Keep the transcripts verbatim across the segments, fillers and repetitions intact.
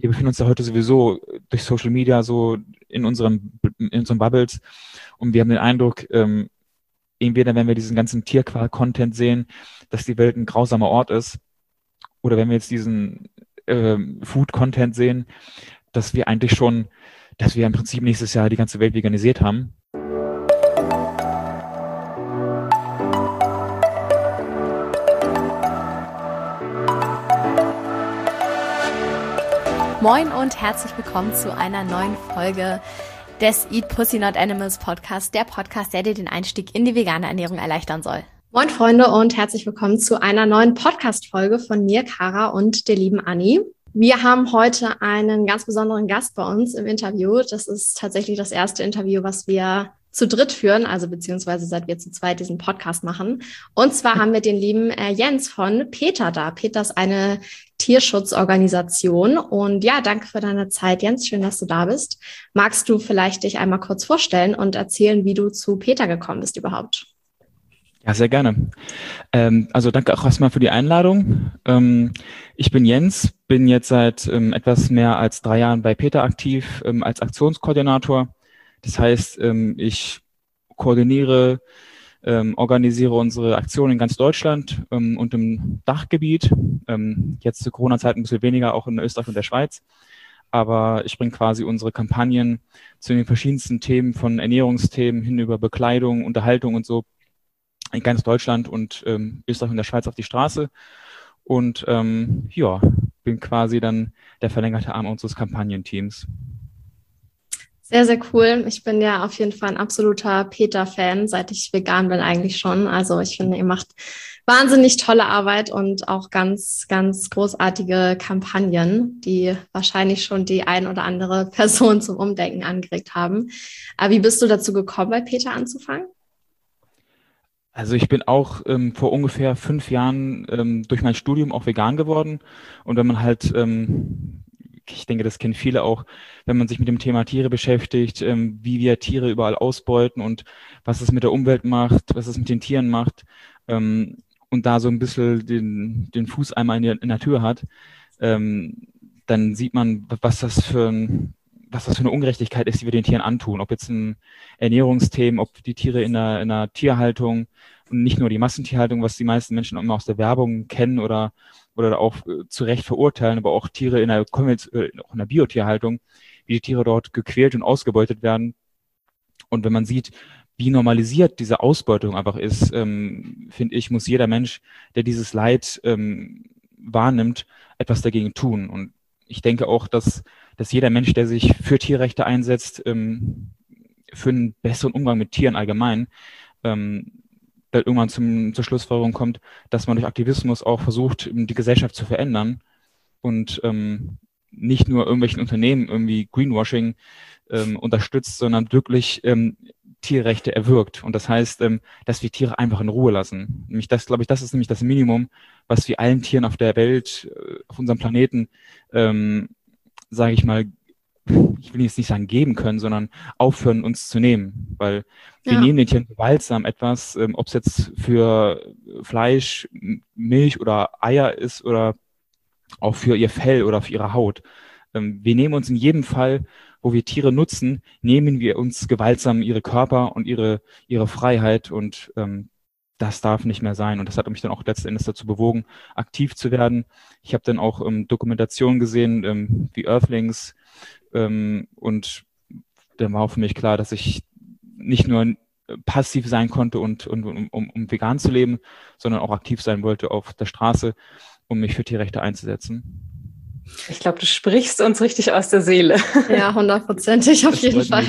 wir befinden uns ja heute sowieso durch Social Media so in unseren, in unseren Bubbles und wir haben den Eindruck, ähm, entweder wenn wir diesen ganzen Tierqual-Content sehen, dass die Welt ein grausamer Ort ist, oder wenn wir jetzt diesen ähm, Food-Content sehen, dass wir eigentlich schon, dass wir im Prinzip nächstes Jahr die ganze Welt veganisiert haben. Moin und herzlich willkommen zu einer neuen Folge des Eat Pussy Not Animals Podcast, der Podcast, der dir den Einstieg in die vegane Ernährung erleichtern soll. Moin Freunde und herzlich willkommen zu einer neuen Podcast-Folge von mir, Kara, und der lieben Anni. Wir haben heute einen ganz besonderen Gast bei uns im Interview. Das ist tatsächlich das erste Interview, was wir zu dritt führen, also beziehungsweise seit wir zu zweit diesen Podcast machen. Und zwar haben wir den lieben äh, Jens von PETA da. PETA ist eine Tierschutzorganisation. Und ja, danke für deine Zeit, Jens. Schön, dass du da bist. Magst du vielleicht dich einmal kurz vorstellen und erzählen, wie du zu PETA gekommen bist überhaupt? Ja, sehr gerne. Ähm, also danke auch erstmal für die Einladung. Ähm, ich bin Jens, bin jetzt seit ähm, etwas mehr als drei Jahren bei PETA aktiv ähm, als Aktionskoordinator. Das heißt, ähm, ich koordiniere, ähm, organisiere unsere Aktionen in ganz Deutschland ähm, und im Dachgebiet. Ähm, jetzt zur Corona-Zeit ein bisschen weniger, auch in Österreich und der Schweiz. Aber ich bringe quasi unsere Kampagnen zu den verschiedensten Themen, von Ernährungsthemen hin über Bekleidung, Unterhaltung und so, in ganz Deutschland und ähm, Österreich und der Schweiz auf die Straße. Und ähm, ja, bin quasi dann der verlängerte Arm unseres Kampagnenteams. Sehr, sehr cool. Ich bin ja auf jeden Fall ein absoluter PETA-Fan, seit ich vegan bin eigentlich schon. Also ich finde, ihr macht wahnsinnig tolle Arbeit und auch ganz, ganz großartige Kampagnen, die wahrscheinlich schon die ein oder andere Person zum Umdenken angeregt haben. Aber wie bist du dazu gekommen, bei PETA anzufangen? Also ich bin auch ähm, vor ungefähr fünf Jahren ähm, durch mein Studium auch vegan geworden. Und wenn man halt, ähm, ich denke, das kennen viele auch, wenn man sich mit dem Thema Tiere beschäftigt, ähm, wie wir Tiere überall ausbeuten und was es mit der Umwelt macht, was es mit den Tieren macht, ähm, und da so ein bisschen den, den Fuß einmal in, die, in der Tür hat, ähm, dann sieht man, was das für ein was das für eine Ungerechtigkeit ist, die wir den Tieren antun. Ob jetzt ein Ernährungsthemen, ob die Tiere in der, in der Tierhaltung und nicht nur die Massentierhaltung, was die meisten Menschen immer aus der Werbung kennen oder, oder auch äh, zu Recht verurteilen, aber auch Tiere in der, äh, auch in der Biotierhaltung, wie die Tiere dort gequält und ausgebeutet werden. Und wenn man sieht, wie normalisiert diese Ausbeutung einfach ist, ähm, finde ich, muss jeder Mensch, der dieses Leid ähm, wahrnimmt, etwas dagegen tun. Und ich denke auch, dass, dass jeder Mensch, der sich für Tierrechte einsetzt, ähm, für einen besseren Umgang mit Tieren allgemein, ähm, irgendwann zum, zur Schlussfolgerung kommt, dass man durch Aktivismus auch versucht, die Gesellschaft zu verändern und ähm, nicht nur irgendwelchen Unternehmen irgendwie Greenwashing ähm, unterstützt, sondern wirklich ähm, Tierrechte erwirkt. Und das heißt, ähm, dass wir Tiere einfach in Ruhe lassen. Nämlich das, glaube ich, das ist nämlich das Minimum, was wir allen Tieren auf der Welt, äh, auf unserem Planeten, ähm, sage ich mal, ich will jetzt nicht sagen geben können, sondern aufhören, uns zu nehmen. Weil wir Ja. nehmen den Tieren gewaltsam etwas, ähm, ob es jetzt für Fleisch, Milch oder Eier ist oder auch für ihr Fell oder für ihre Haut. Ähm, wir nehmen uns in jedem Fall, wo wir Tiere nutzen, nehmen wir uns gewaltsam ihre Körper und ihre, ihre Freiheit, und ähm, das darf nicht mehr sein. Und das hat mich dann auch letzten Endes dazu bewogen, aktiv zu werden. Ich habe dann auch ähm, Dokumentationen gesehen, ähm, wie Earthlings, ähm, und dann war auch für mich klar, dass ich nicht nur passiv sein konnte und, und um, um, um vegan zu leben, sondern auch aktiv sein wollte auf der Straße, um mich für Tierrechte einzusetzen. Ich glaube, du sprichst uns richtig aus der Seele. Ja, hundertprozentig auf Das jeden freut Fall.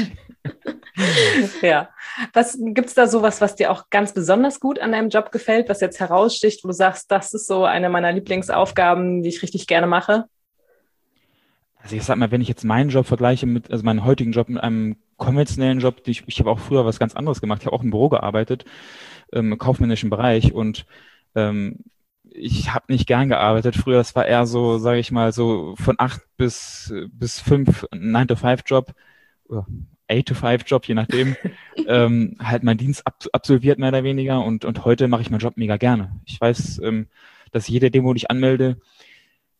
mich. Ja. Was gibt's da sowas, was dir auch ganz besonders gut an deinem Job gefällt, was jetzt heraussticht, wo du sagst, das ist so eine meiner Lieblingsaufgaben, die ich richtig gerne mache? Also ich sag mal, wenn ich jetzt meinen Job vergleiche mit, also meinen heutigen Job mit einem konventionellen Job, die ich, ich habe auch früher was ganz anderes gemacht. Ich habe auch im Büro gearbeitet, ähm, im kaufmännischen Bereich, und ähm, ich habe nicht gern gearbeitet. Früher, das war eher so, sage ich mal, so von acht bis bis fünf, nine to five Job, oder eight to five Job, je nachdem, ähm, halt meinen Dienst ab, absolviert, mehr oder weniger. Und und heute mache ich meinen Job mega gerne. Ich weiß, ähm, dass jede Demo, die ich anmelde,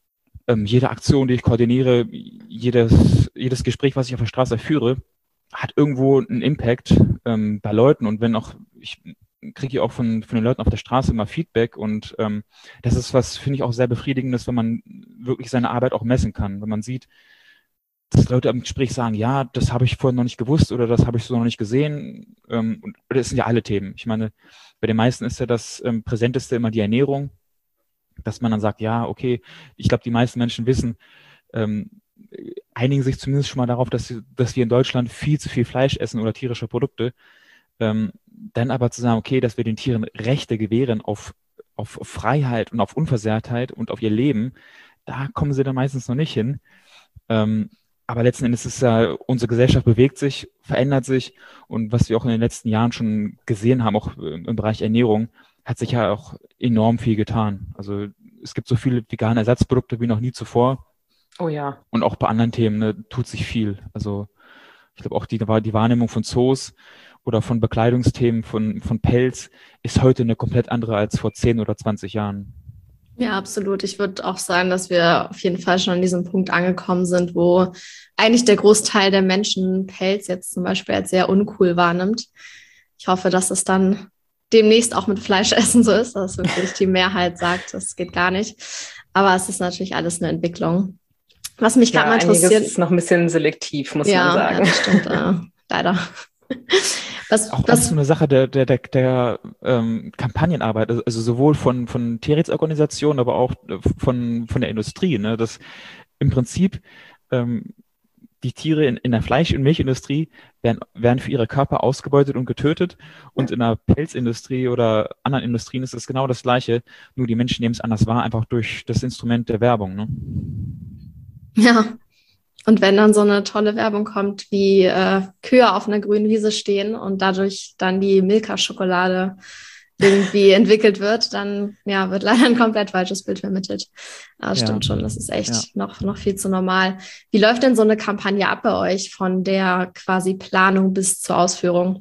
ähm, jede Aktion, die ich koordiniere, jedes, jedes Gespräch, was ich auf der Straße führe, hat irgendwo einen Impact ähm, bei Leuten. Und wenn auch, ich kriege ja auch von, von den Leuten auf der Straße immer Feedback und ähm, das ist was, finde ich, auch sehr befriedigendes, wenn man wirklich seine Arbeit auch messen kann. Wenn man sieht, dass Leute im Gespräch sagen, ja, das habe ich vorher noch nicht gewusst oder das habe ich so noch nicht gesehen. Ähm, und das sind ja alle Themen. Ich meine, bei den meisten ist ja das ähm, Präsenteste immer die Ernährung, dass man dann sagt, ja, okay, ich glaube, die meisten Menschen wissen, ähm, einigen sich zumindest schon mal darauf, dass, dass wir in Deutschland viel zu viel Fleisch essen oder tierische Produkte. Ähm, dann aber zu sagen, okay, dass wir den Tieren Rechte gewähren auf, auf Freiheit und auf Unversehrtheit und auf ihr Leben, da kommen sie dann meistens noch nicht hin. Ähm, aber letzten Endes ist ja, unsere Gesellschaft bewegt sich, verändert sich und was wir auch in den letzten Jahren schon gesehen haben, auch im Bereich Ernährung, hat sich ja auch enorm viel getan. Also es gibt so viele vegane Ersatzprodukte wie noch nie zuvor. Oh ja. Und auch bei anderen Themen ne, tut sich viel. Also ich glaube auch die, die Wahrnehmung von Zoos oder von Bekleidungsthemen, von, von Pelz ist heute eine komplett andere als vor zehn oder zwanzig Jahren. Ja, absolut. Ich würde auch sagen, dass wir auf jeden Fall schon an diesem Punkt angekommen sind, wo eigentlich der Großteil der Menschen Pelz jetzt zum Beispiel als sehr uncool wahrnimmt. Ich hoffe, dass es dann demnächst auch mit Fleischessen so ist, dass wirklich die Mehrheit sagt, das geht gar nicht. Aber es ist natürlich alles eine Entwicklung. Was mich gerade ja, mal interessiert. Einiges ist noch ein bisschen selektiv, muss ja, man sagen. Ja, das stimmt, äh, leider. Was, auch das ist so eine Sache der, der, der, der ähm, Kampagnenarbeit, also sowohl von, von Tierrechtsorganisationen, aber auch von, von der Industrie, ne? Dass im Prinzip ähm, die Tiere in, in der Fleisch- und Milchindustrie werden, werden für ihre Körper ausgebeutet und getötet und in der Pelzindustrie oder anderen Industrien ist es genau das Gleiche, nur die Menschen nehmen es anders wahr, einfach durch das Instrument der Werbung, ne? Ja. Und wenn dann so eine tolle Werbung kommt, wie äh, Kühe auf einer grünen Wiese stehen und dadurch dann die Milka-Schokolade irgendwie entwickelt wird, dann ja, wird leider ein komplett falsches Bild vermittelt. Aber das ja. stimmt schon, das ist echt ja. noch, noch viel zu normal. Wie läuft denn so eine Kampagne ab bei euch von der quasi Planung bis zur Ausführung?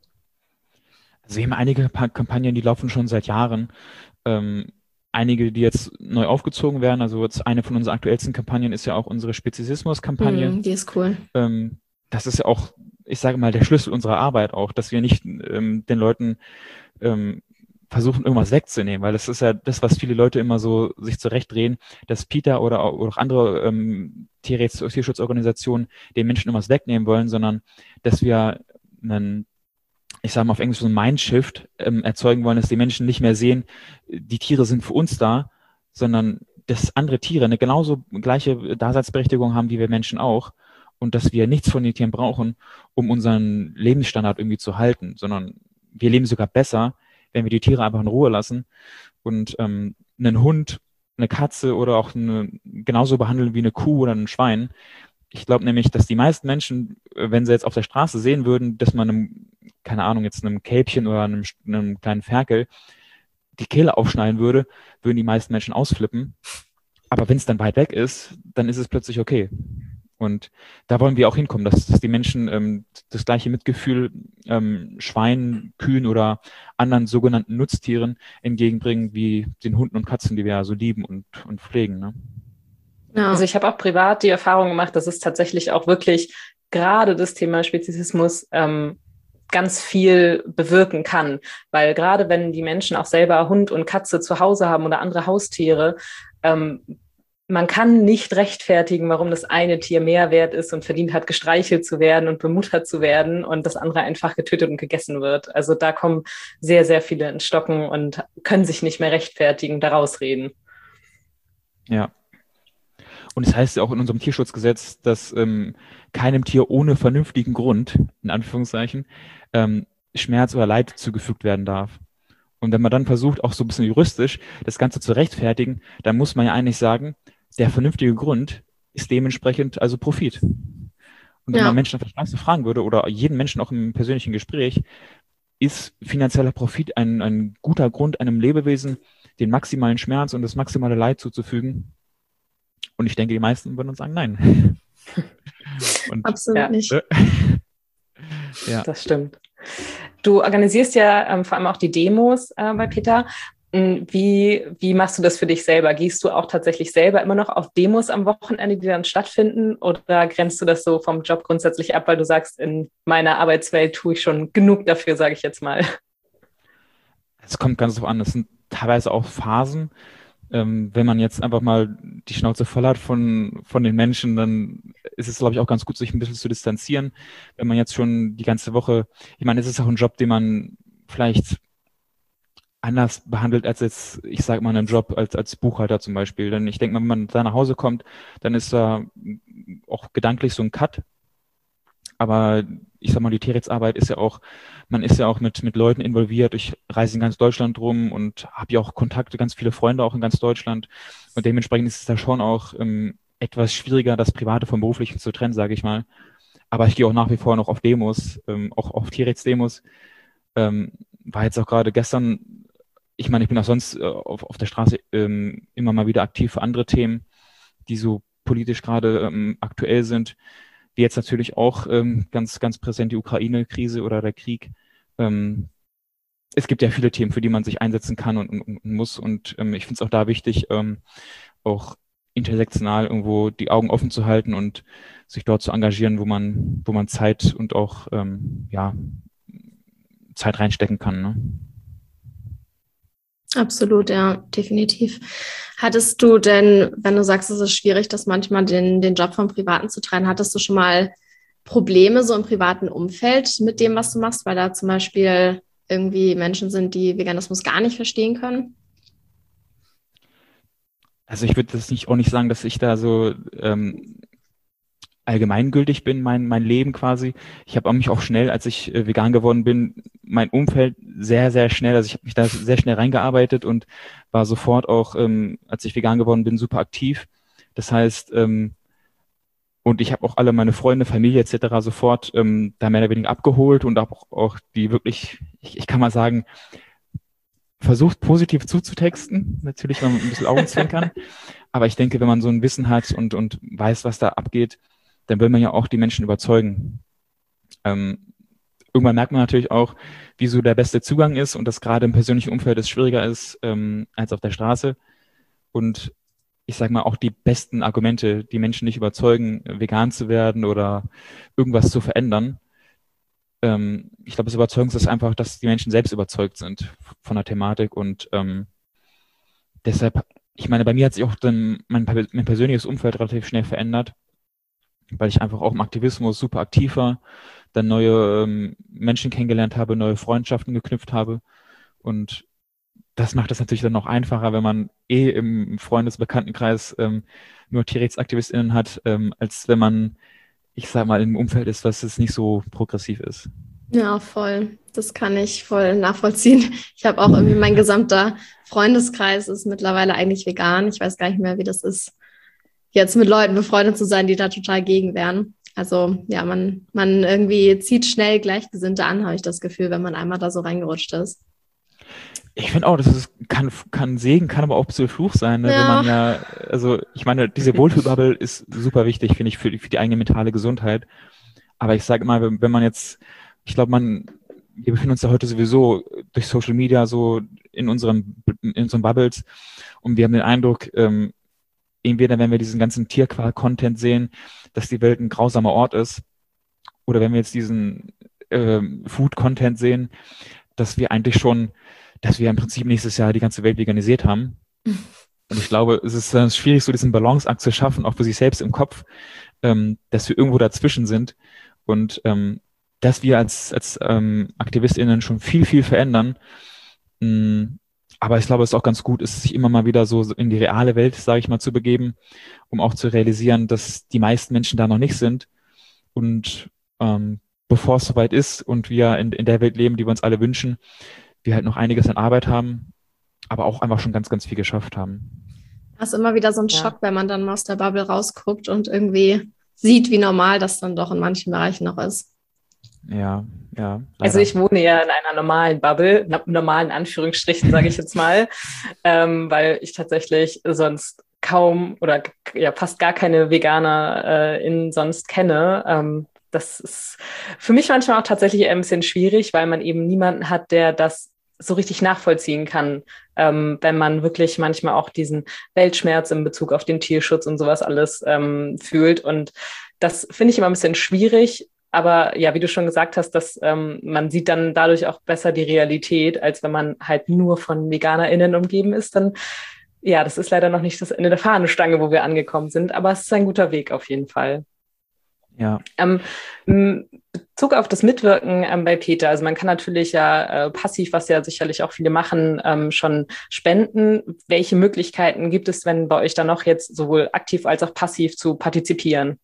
Also wir haben einige Kampagnen, die laufen schon seit Jahren. Ähm, Einige, die jetzt neu aufgezogen werden, also jetzt eine von unseren aktuellsten Kampagnen ist ja auch unsere Speziesismus-Kampagne. Mm, die ist cool. Ähm, das ist ja auch, ich sage mal, der Schlüssel unserer Arbeit auch, dass wir nicht ähm, den Leuten ähm, versuchen, irgendwas wegzunehmen, weil das ist ja das, was viele Leute immer so sich zurechtdrehen, dass PETA oder auch, oder auch andere ähm, Tierrechts- Tierschutzorganisationen den Menschen irgendwas wegnehmen wollen, sondern dass wir einen ich sage mal auf Englisch so ein Mindshift ähm, erzeugen wollen, dass die Menschen nicht mehr sehen, die Tiere sind für uns da, sondern dass andere Tiere eine genauso gleiche Daseinsberechtigung haben wie wir Menschen auch und dass wir nichts von den Tieren brauchen, um unseren Lebensstandard irgendwie zu halten, sondern wir leben sogar besser, wenn wir die Tiere einfach in Ruhe lassen und ähm, einen Hund, eine Katze oder auch eine, genauso behandeln wie eine Kuh oder ein Schwein. Ich glaube nämlich, dass die meisten Menschen, wenn sie jetzt auf der Straße sehen würden, dass man einem, keine Ahnung, jetzt einem Kälbchen oder einem, einem kleinen Ferkel die Kehle aufschneiden würde, würden die meisten Menschen ausflippen. Aber wenn es dann weit weg ist, dann ist es plötzlich okay. Und da wollen wir auch hinkommen, dass, dass die Menschen ähm, das gleiche Mitgefühl ähm, Schweinen, Kühen oder anderen sogenannten Nutztieren entgegenbringen, wie den Hunden und Katzen, die wir ja so lieben und, und pflegen, ne? Ja. Also ich habe auch privat die Erfahrung gemacht, dass es tatsächlich auch wirklich gerade das Thema Speziesismus ähm, ganz viel bewirken kann. Weil gerade wenn die Menschen auch selber Hund und Katze zu Hause haben oder andere Haustiere, ähm, man kann nicht rechtfertigen, warum das eine Tier mehr wert ist und verdient hat, gestreichelt zu werden und bemuttert zu werden und das andere einfach getötet und gegessen wird. Also da kommen sehr, sehr viele ins Stocken und können sich nicht mehr rechtfertigen, daraus reden. Ja. Und es heißt ja auch in unserem Tierschutzgesetz, dass ähm, keinem Tier ohne vernünftigen Grund, in Anführungszeichen, ähm, Schmerz oder Leid zugefügt werden darf. Und wenn man dann versucht, auch so ein bisschen juristisch das Ganze zu rechtfertigen, dann muss man ja eigentlich sagen, der vernünftige Grund ist dementsprechend also Profit. Und wenn ja. man Menschen auf der Straße fragen würde oder jeden Menschen auch im persönlichen Gespräch, ist finanzieller Profit ein, ein guter Grund, einem Lebewesen den maximalen Schmerz und das maximale Leid zuzufügen? Und ich denke, die meisten würden uns sagen, nein. Und, Absolut ja. nicht. Ja. Das stimmt. Du organisierst ja ähm, vor allem auch die Demos äh, bei PETA. Wie, wie machst du das für dich selber? Gehst du auch tatsächlich selber immer noch auf Demos am Wochenende, die dann stattfinden? Oder grenzt du das so vom Job grundsätzlich ab, weil du sagst, in meiner Arbeitswelt tue ich schon genug dafür, sage ich jetzt mal? Es kommt ganz drauf an. Es sind teilweise auch Phasen. Ähm, wenn man jetzt einfach mal die Schnauze voll hat von, von den Menschen, dann ist es, glaube ich, auch ganz gut, sich ein bisschen zu distanzieren. Wenn man jetzt schon die ganze Woche, ich meine, es ist auch ein Job, den man vielleicht anders behandelt als jetzt, ich sage mal, einen Job als, als Buchhalter zum Beispiel. Denn ich denke mal, wenn man da nach Hause kommt, dann ist da auch gedanklich so ein Cut. Aber ich sag mal, die Tierrechtsarbeit ist ja auch, man ist ja auch mit, mit Leuten involviert. Ich reise in ganz Deutschland rum und habe ja auch Kontakte, ganz viele Freunde auch in ganz Deutschland. Und dementsprechend ist es da schon auch ähm, etwas schwieriger, das Private vom Beruflichen zu trennen, sage ich mal. Aber ich gehe auch nach wie vor noch auf Demos, ähm, auch auf Tierrechtsdemos. Ähm, war jetzt auch gerade gestern, ich meine, ich bin auch sonst äh, auf, auf der Straße ähm, immer mal wieder aktiv für andere Themen, die so politisch gerade ähm, aktuell sind, wie jetzt natürlich auch ähm, ganz, ganz präsent die Ukraine-Krise oder der Krieg. Ähm, es gibt ja viele Themen, für die man sich einsetzen kann und, und, und muss. Und ähm, ich finde es auch da wichtig, ähm, auch intersektional irgendwo die Augen offen zu halten und sich dort zu engagieren, wo man, wo man Zeit und auch ähm, ja, Zeit reinstecken kann. Ne? Absolut, ja, definitiv. Hattest du denn, wenn du sagst, es ist schwierig, das manchmal den, den Job vom Privaten zu trennen, hattest du schon mal Probleme so im privaten Umfeld mit dem, was du machst, weil da zum Beispiel irgendwie Menschen sind, die Veganismus gar nicht verstehen können? Also ich würde das nicht auch nicht sagen, dass ich da so ähm, allgemeingültig bin, mein, mein Leben quasi. Ich habe mich auch schnell, als ich äh, vegan geworden bin, mein Umfeld sehr, sehr schnell, also ich habe mich da sehr schnell reingearbeitet und war sofort auch, ähm, als ich vegan geworden bin, super aktiv. Das heißt, ähm, und ich habe auch alle meine Freunde, Familie et cetera sofort ähm, da mehr oder weniger abgeholt und auch, auch die wirklich, ich, ich kann mal sagen, versucht positiv zuzutexten, natürlich, wenn man ein bisschen Augenzwinkern, aber ich denke, wenn man so ein Wissen hat und, und weiß, was da abgeht, dann will man ja auch die Menschen überzeugen. Ähm, irgendwann merkt man natürlich auch, wie so der beste Zugang ist und dass gerade im persönlichen Umfeld es schwieriger ist ähm, als auf der Straße. Und ich sage mal, auch die besten Argumente, die Menschen nicht überzeugen, vegan zu werden oder irgendwas zu verändern. Ähm, ich glaube, das Überzeugung ist einfach, dass die Menschen selbst überzeugt sind von der Thematik und ähm, deshalb, ich meine, bei mir hat sich auch dann mein, mein persönliches Umfeld relativ schnell verändert, weil ich einfach auch im Aktivismus super aktiv war, dann neue ähm, Menschen kennengelernt habe, neue Freundschaften geknüpft habe und das macht es natürlich dann noch einfacher, wenn man eh im Freundesbekanntenkreis ähm, nur TierrechtsaktivistInnen hat, ähm, als wenn man, ich sag mal, im Umfeld ist, was es nicht so progressiv ist. Ja, voll. Das kann ich voll nachvollziehen. Ich habe auch irgendwie, mein gesamter Freundeskreis ist mittlerweile eigentlich vegan. Ich weiß gar nicht mehr, wie das ist, jetzt mit Leuten befreundet zu sein, die da total gegen wären. Also ja, man, man irgendwie zieht schnell Gleichgesinnte an, habe ich das Gefühl, wenn man einmal da so reingerutscht ist. Ich finde auch, das ist, kann, kann Segen, kann aber auch ein bisschen Fluch sein, ne? Ja. Wenn man ja, also ich meine, diese Wohlfühlbubble ist super wichtig, finde ich, für die, für die eigene mentale Gesundheit. Aber ich sage immer, wenn, wenn man jetzt, ich glaube, man, wir befinden uns ja heute sowieso durch Social Media so in unseren, in unseren Bubbles und wir haben den Eindruck, ähm, entweder wenn wir diesen ganzen Tierqual-Content sehen, dass die Welt ein grausamer Ort ist, oder wenn wir jetzt diesen ähm, Food-Content sehen, dass wir eigentlich schon dass wir im Prinzip nächstes Jahr die ganze Welt veganisiert haben. Und ich glaube, es ist äh, schwierig, so diesen Balanceakt zu schaffen, auch für sich selbst im Kopf, ähm, dass wir irgendwo dazwischen sind und ähm, dass wir als, als ähm, AktivistInnen schon viel, viel verändern. Ähm, aber ich glaube, es ist auch ganz gut, ist, sich immer mal wieder so in die reale Welt, sage ich mal, zu begeben, um auch zu realisieren, dass die meisten Menschen da noch nicht sind. Und ähm, bevor es soweit ist und wir in, in der Welt leben, die wir uns alle wünschen, wir halt noch einiges an Arbeit haben, aber auch einfach schon ganz, ganz viel geschafft haben. Das ist immer wieder so ein ja. Schock, wenn man dann mal aus der Bubble rausguckt und irgendwie sieht, wie normal das dann doch in manchen Bereichen noch ist. Ja, ja. Leider. Also ich wohne ja in einer normalen Bubble, normalen Anführungsstrichen, sage ich jetzt mal, ähm, weil ich tatsächlich sonst kaum oder ja fast gar keine Veganer äh, in sonst kenne. Ähm, das ist für mich manchmal auch tatsächlich ein bisschen schwierig, weil man eben niemanden hat, der das so richtig nachvollziehen kann, ähm, wenn man wirklich manchmal auch diesen Weltschmerz in Bezug auf den Tierschutz und sowas alles ähm, fühlt. Und das finde ich immer ein bisschen schwierig. Aber ja, wie du schon gesagt hast, dass ähm, man sieht dann dadurch auch besser die Realität, als wenn man halt nur von VeganerInnen umgeben ist. Dann, ja, das ist leider noch nicht das Ende der Fahnenstange, wo wir angekommen sind. Aber es ist ein guter Weg auf jeden Fall. Ja. Ähm, in Bezug auf das Mitwirken ähm, bei Peter, also man kann natürlich ja äh, passiv, was ja sicherlich auch viele machen, ähm, schon spenden. Welche Möglichkeiten gibt es, wenn bei euch dann noch jetzt sowohl aktiv als auch passiv zu partizipieren?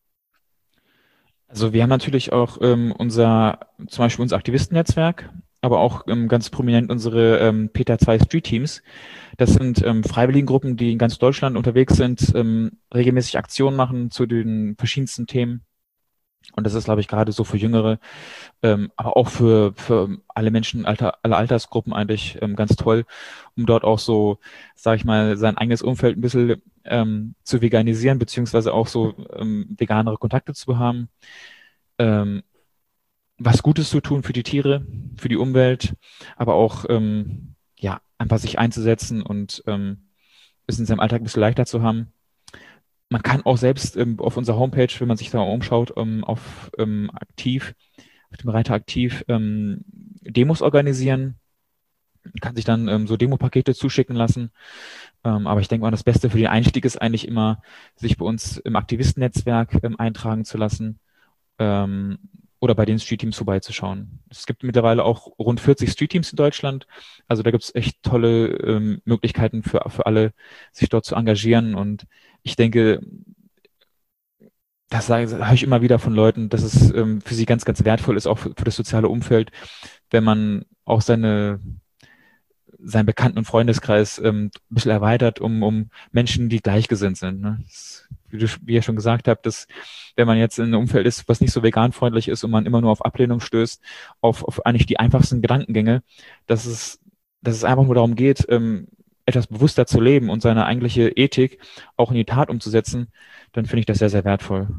Also wir haben natürlich auch ähm, unser, zum Beispiel unser Aktivistennetzwerk, aber auch ähm, ganz prominent unsere ähm, Peter zwei Street Teams. Das sind ähm, Freiwilligengruppen, die in ganz Deutschland unterwegs sind, ähm, regelmäßig Aktionen machen zu den verschiedensten Themen. Und das ist, glaube ich, gerade so für Jüngere, ähm, aber auch für, für alle Menschen, Alter, alle Altersgruppen eigentlich ähm, ganz toll, um dort auch so, sage ich mal, sein eigenes Umfeld ein bisschen ähm, zu veganisieren, beziehungsweise auch so ähm, veganere Kontakte zu haben, ähm, was Gutes zu tun für die Tiere, für die Umwelt, aber auch ähm, ja einfach sich einzusetzen und ähm, es in seinem Alltag ein bisschen leichter zu haben. Man kann auch selbst ähm, auf unserer Homepage, wenn man sich da umschaut, ähm, auf ähm, aktiv, auf dem Reiter aktiv ähm, Demos organisieren. Man kann sich dann ähm, so Demopakete zuschicken lassen. Ähm, aber ich denke mal, das Beste für den Einstieg ist eigentlich immer, sich bei uns im Aktivistennetzwerk ähm, eintragen zu lassen ähm, oder bei den Street Teams vorbeizuschauen. Es gibt mittlerweile auch rund vierzig Street Teams in Deutschland. Also da gibt es echt tolle ähm, Möglichkeiten für, für alle, sich dort zu engagieren. Und ich denke, das sage, höre ich immer wieder von Leuten, dass es ähm, für sie ganz, ganz wertvoll ist, auch für, für das soziale Umfeld, wenn man auch seine seinen Bekannten- und Freundeskreis ähm, ein bisschen erweitert, um, um Menschen, die gleichgesinnt sind. Ne? Das, wie, du, wie ihr schon gesagt habt, dass wenn man jetzt in einem Umfeld ist, was nicht so veganfreundlich ist und man immer nur auf Ablehnung stößt, auf, auf eigentlich die einfachsten Gedankengänge, dass es, dass es einfach nur darum geht, ähm, etwas bewusster zu leben und seine eigentliche Ethik auch in die Tat umzusetzen, dann finde ich das sehr, sehr wertvoll.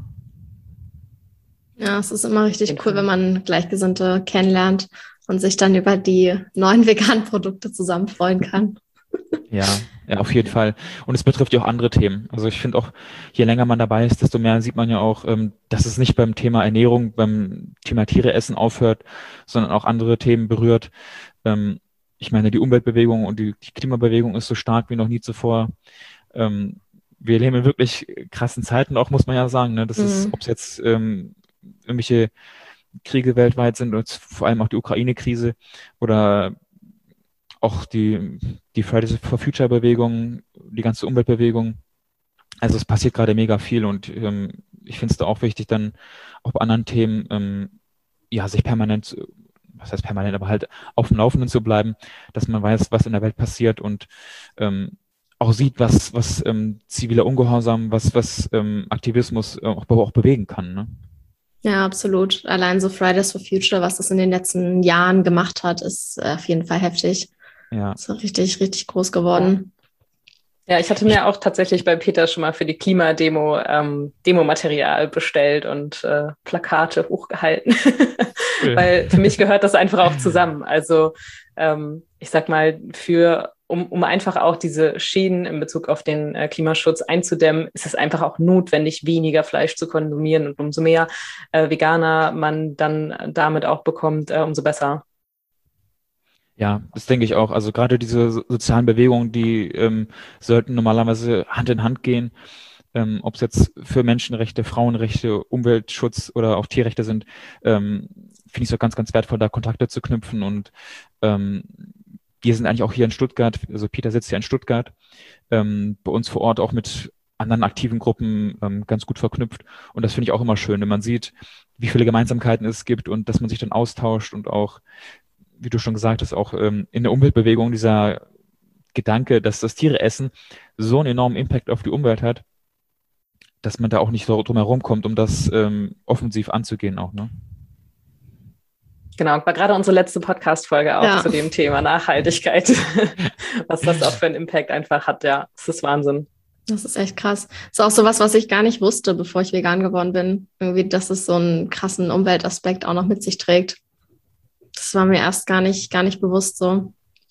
Ja, es ist immer richtig cool, wenn man Gleichgesinnte kennenlernt und sich dann über die neuen veganen Produkte zusammen freuen kann. Ja, ja, auf jeden Fall. Und es betrifft ja auch andere Themen. Also ich finde auch, je länger man dabei ist, desto mehr sieht man ja auch, ähm, dass es nicht beim Thema Ernährung, beim Thema Tiere essen aufhört, sondern auch andere Themen berührt. Ähm, ich meine, die Umweltbewegung und die, die Klimabewegung ist so stark wie noch nie zuvor. Ähm, wir leben in wirklich krassen Zeiten auch, muss man ja sagen. Ne? Das mhm. ist, ob es jetzt ähm, irgendwelche Kriege weltweit sind, und vor allem auch die Ukraine-Krise oder auch die, die Fridays for Future Bewegung, die ganze Umweltbewegung. Also es passiert gerade mega viel und ähm, ich finde es da auch wichtig, dann auch bei anderen Themen, ähm, ja, sich permanent, was heißt permanent, aber halt auf dem Laufenden zu bleiben, dass man weiß, was in der Welt passiert und ähm, auch sieht, was, was ähm, ziviler Ungehorsam, was, was ähm, Aktivismus äh, auch, auch bewegen kann, ne? Ja, absolut. Allein so Fridays for Future, was das in den letzten Jahren gemacht hat, ist auf jeden Fall heftig. Ja. Ist richtig, richtig groß geworden. Ja, ich hatte mir auch tatsächlich bei Peter schon mal für die Klimademo ähm, Demomaterial bestellt und äh, Plakate hochgehalten. Cool. Weil für mich gehört das einfach auch zusammen. Also ähm, ich sag mal, für Um, um einfach auch diese Schäden in Bezug auf den äh, Klimaschutz einzudämmen, ist es einfach auch notwendig, weniger Fleisch zu konsumieren. Und umso mehr äh, Veganer man dann damit auch bekommt, äh, umso besser. Ja, das denke ich auch. Also gerade diese so- sozialen Bewegungen, die ähm, sollten normalerweise Hand in Hand gehen. Ähm, ob es jetzt für Menschenrechte, Frauenrechte, Umweltschutz oder auch Tierrechte sind, ähm, finde ich es auch ganz, ganz wertvoll, da Kontakte zu knüpfen. Und ähm, wir sind eigentlich auch hier in Stuttgart, also Peter sitzt hier in Stuttgart, ähm, bei uns vor Ort auch mit anderen aktiven Gruppen ähm, ganz gut verknüpft. Und das finde ich auch immer schön, wenn man sieht, wie viele Gemeinsamkeiten es gibt und dass man sich dann austauscht und auch, wie du schon gesagt hast, auch ähm, in der Umweltbewegung dieser Gedanke, dass das Tiere essen so einen enormen Impact auf die Umwelt hat, dass man da auch nicht so drum herum kommt, um das ähm, offensiv anzugehen auch, ne? Genau, war gerade unsere letzte Podcast-Folge auch ja. zu dem Thema Nachhaltigkeit, was das auch für einen Impact einfach hat. Ja, das ist Wahnsinn. Das ist echt krass. Das ist auch sowas, was ich gar nicht wusste, bevor ich vegan geworden bin. Irgendwie, dass es so einen krassen Umweltaspekt auch noch mit sich trägt. Das war mir erst gar nicht, gar nicht bewusst so.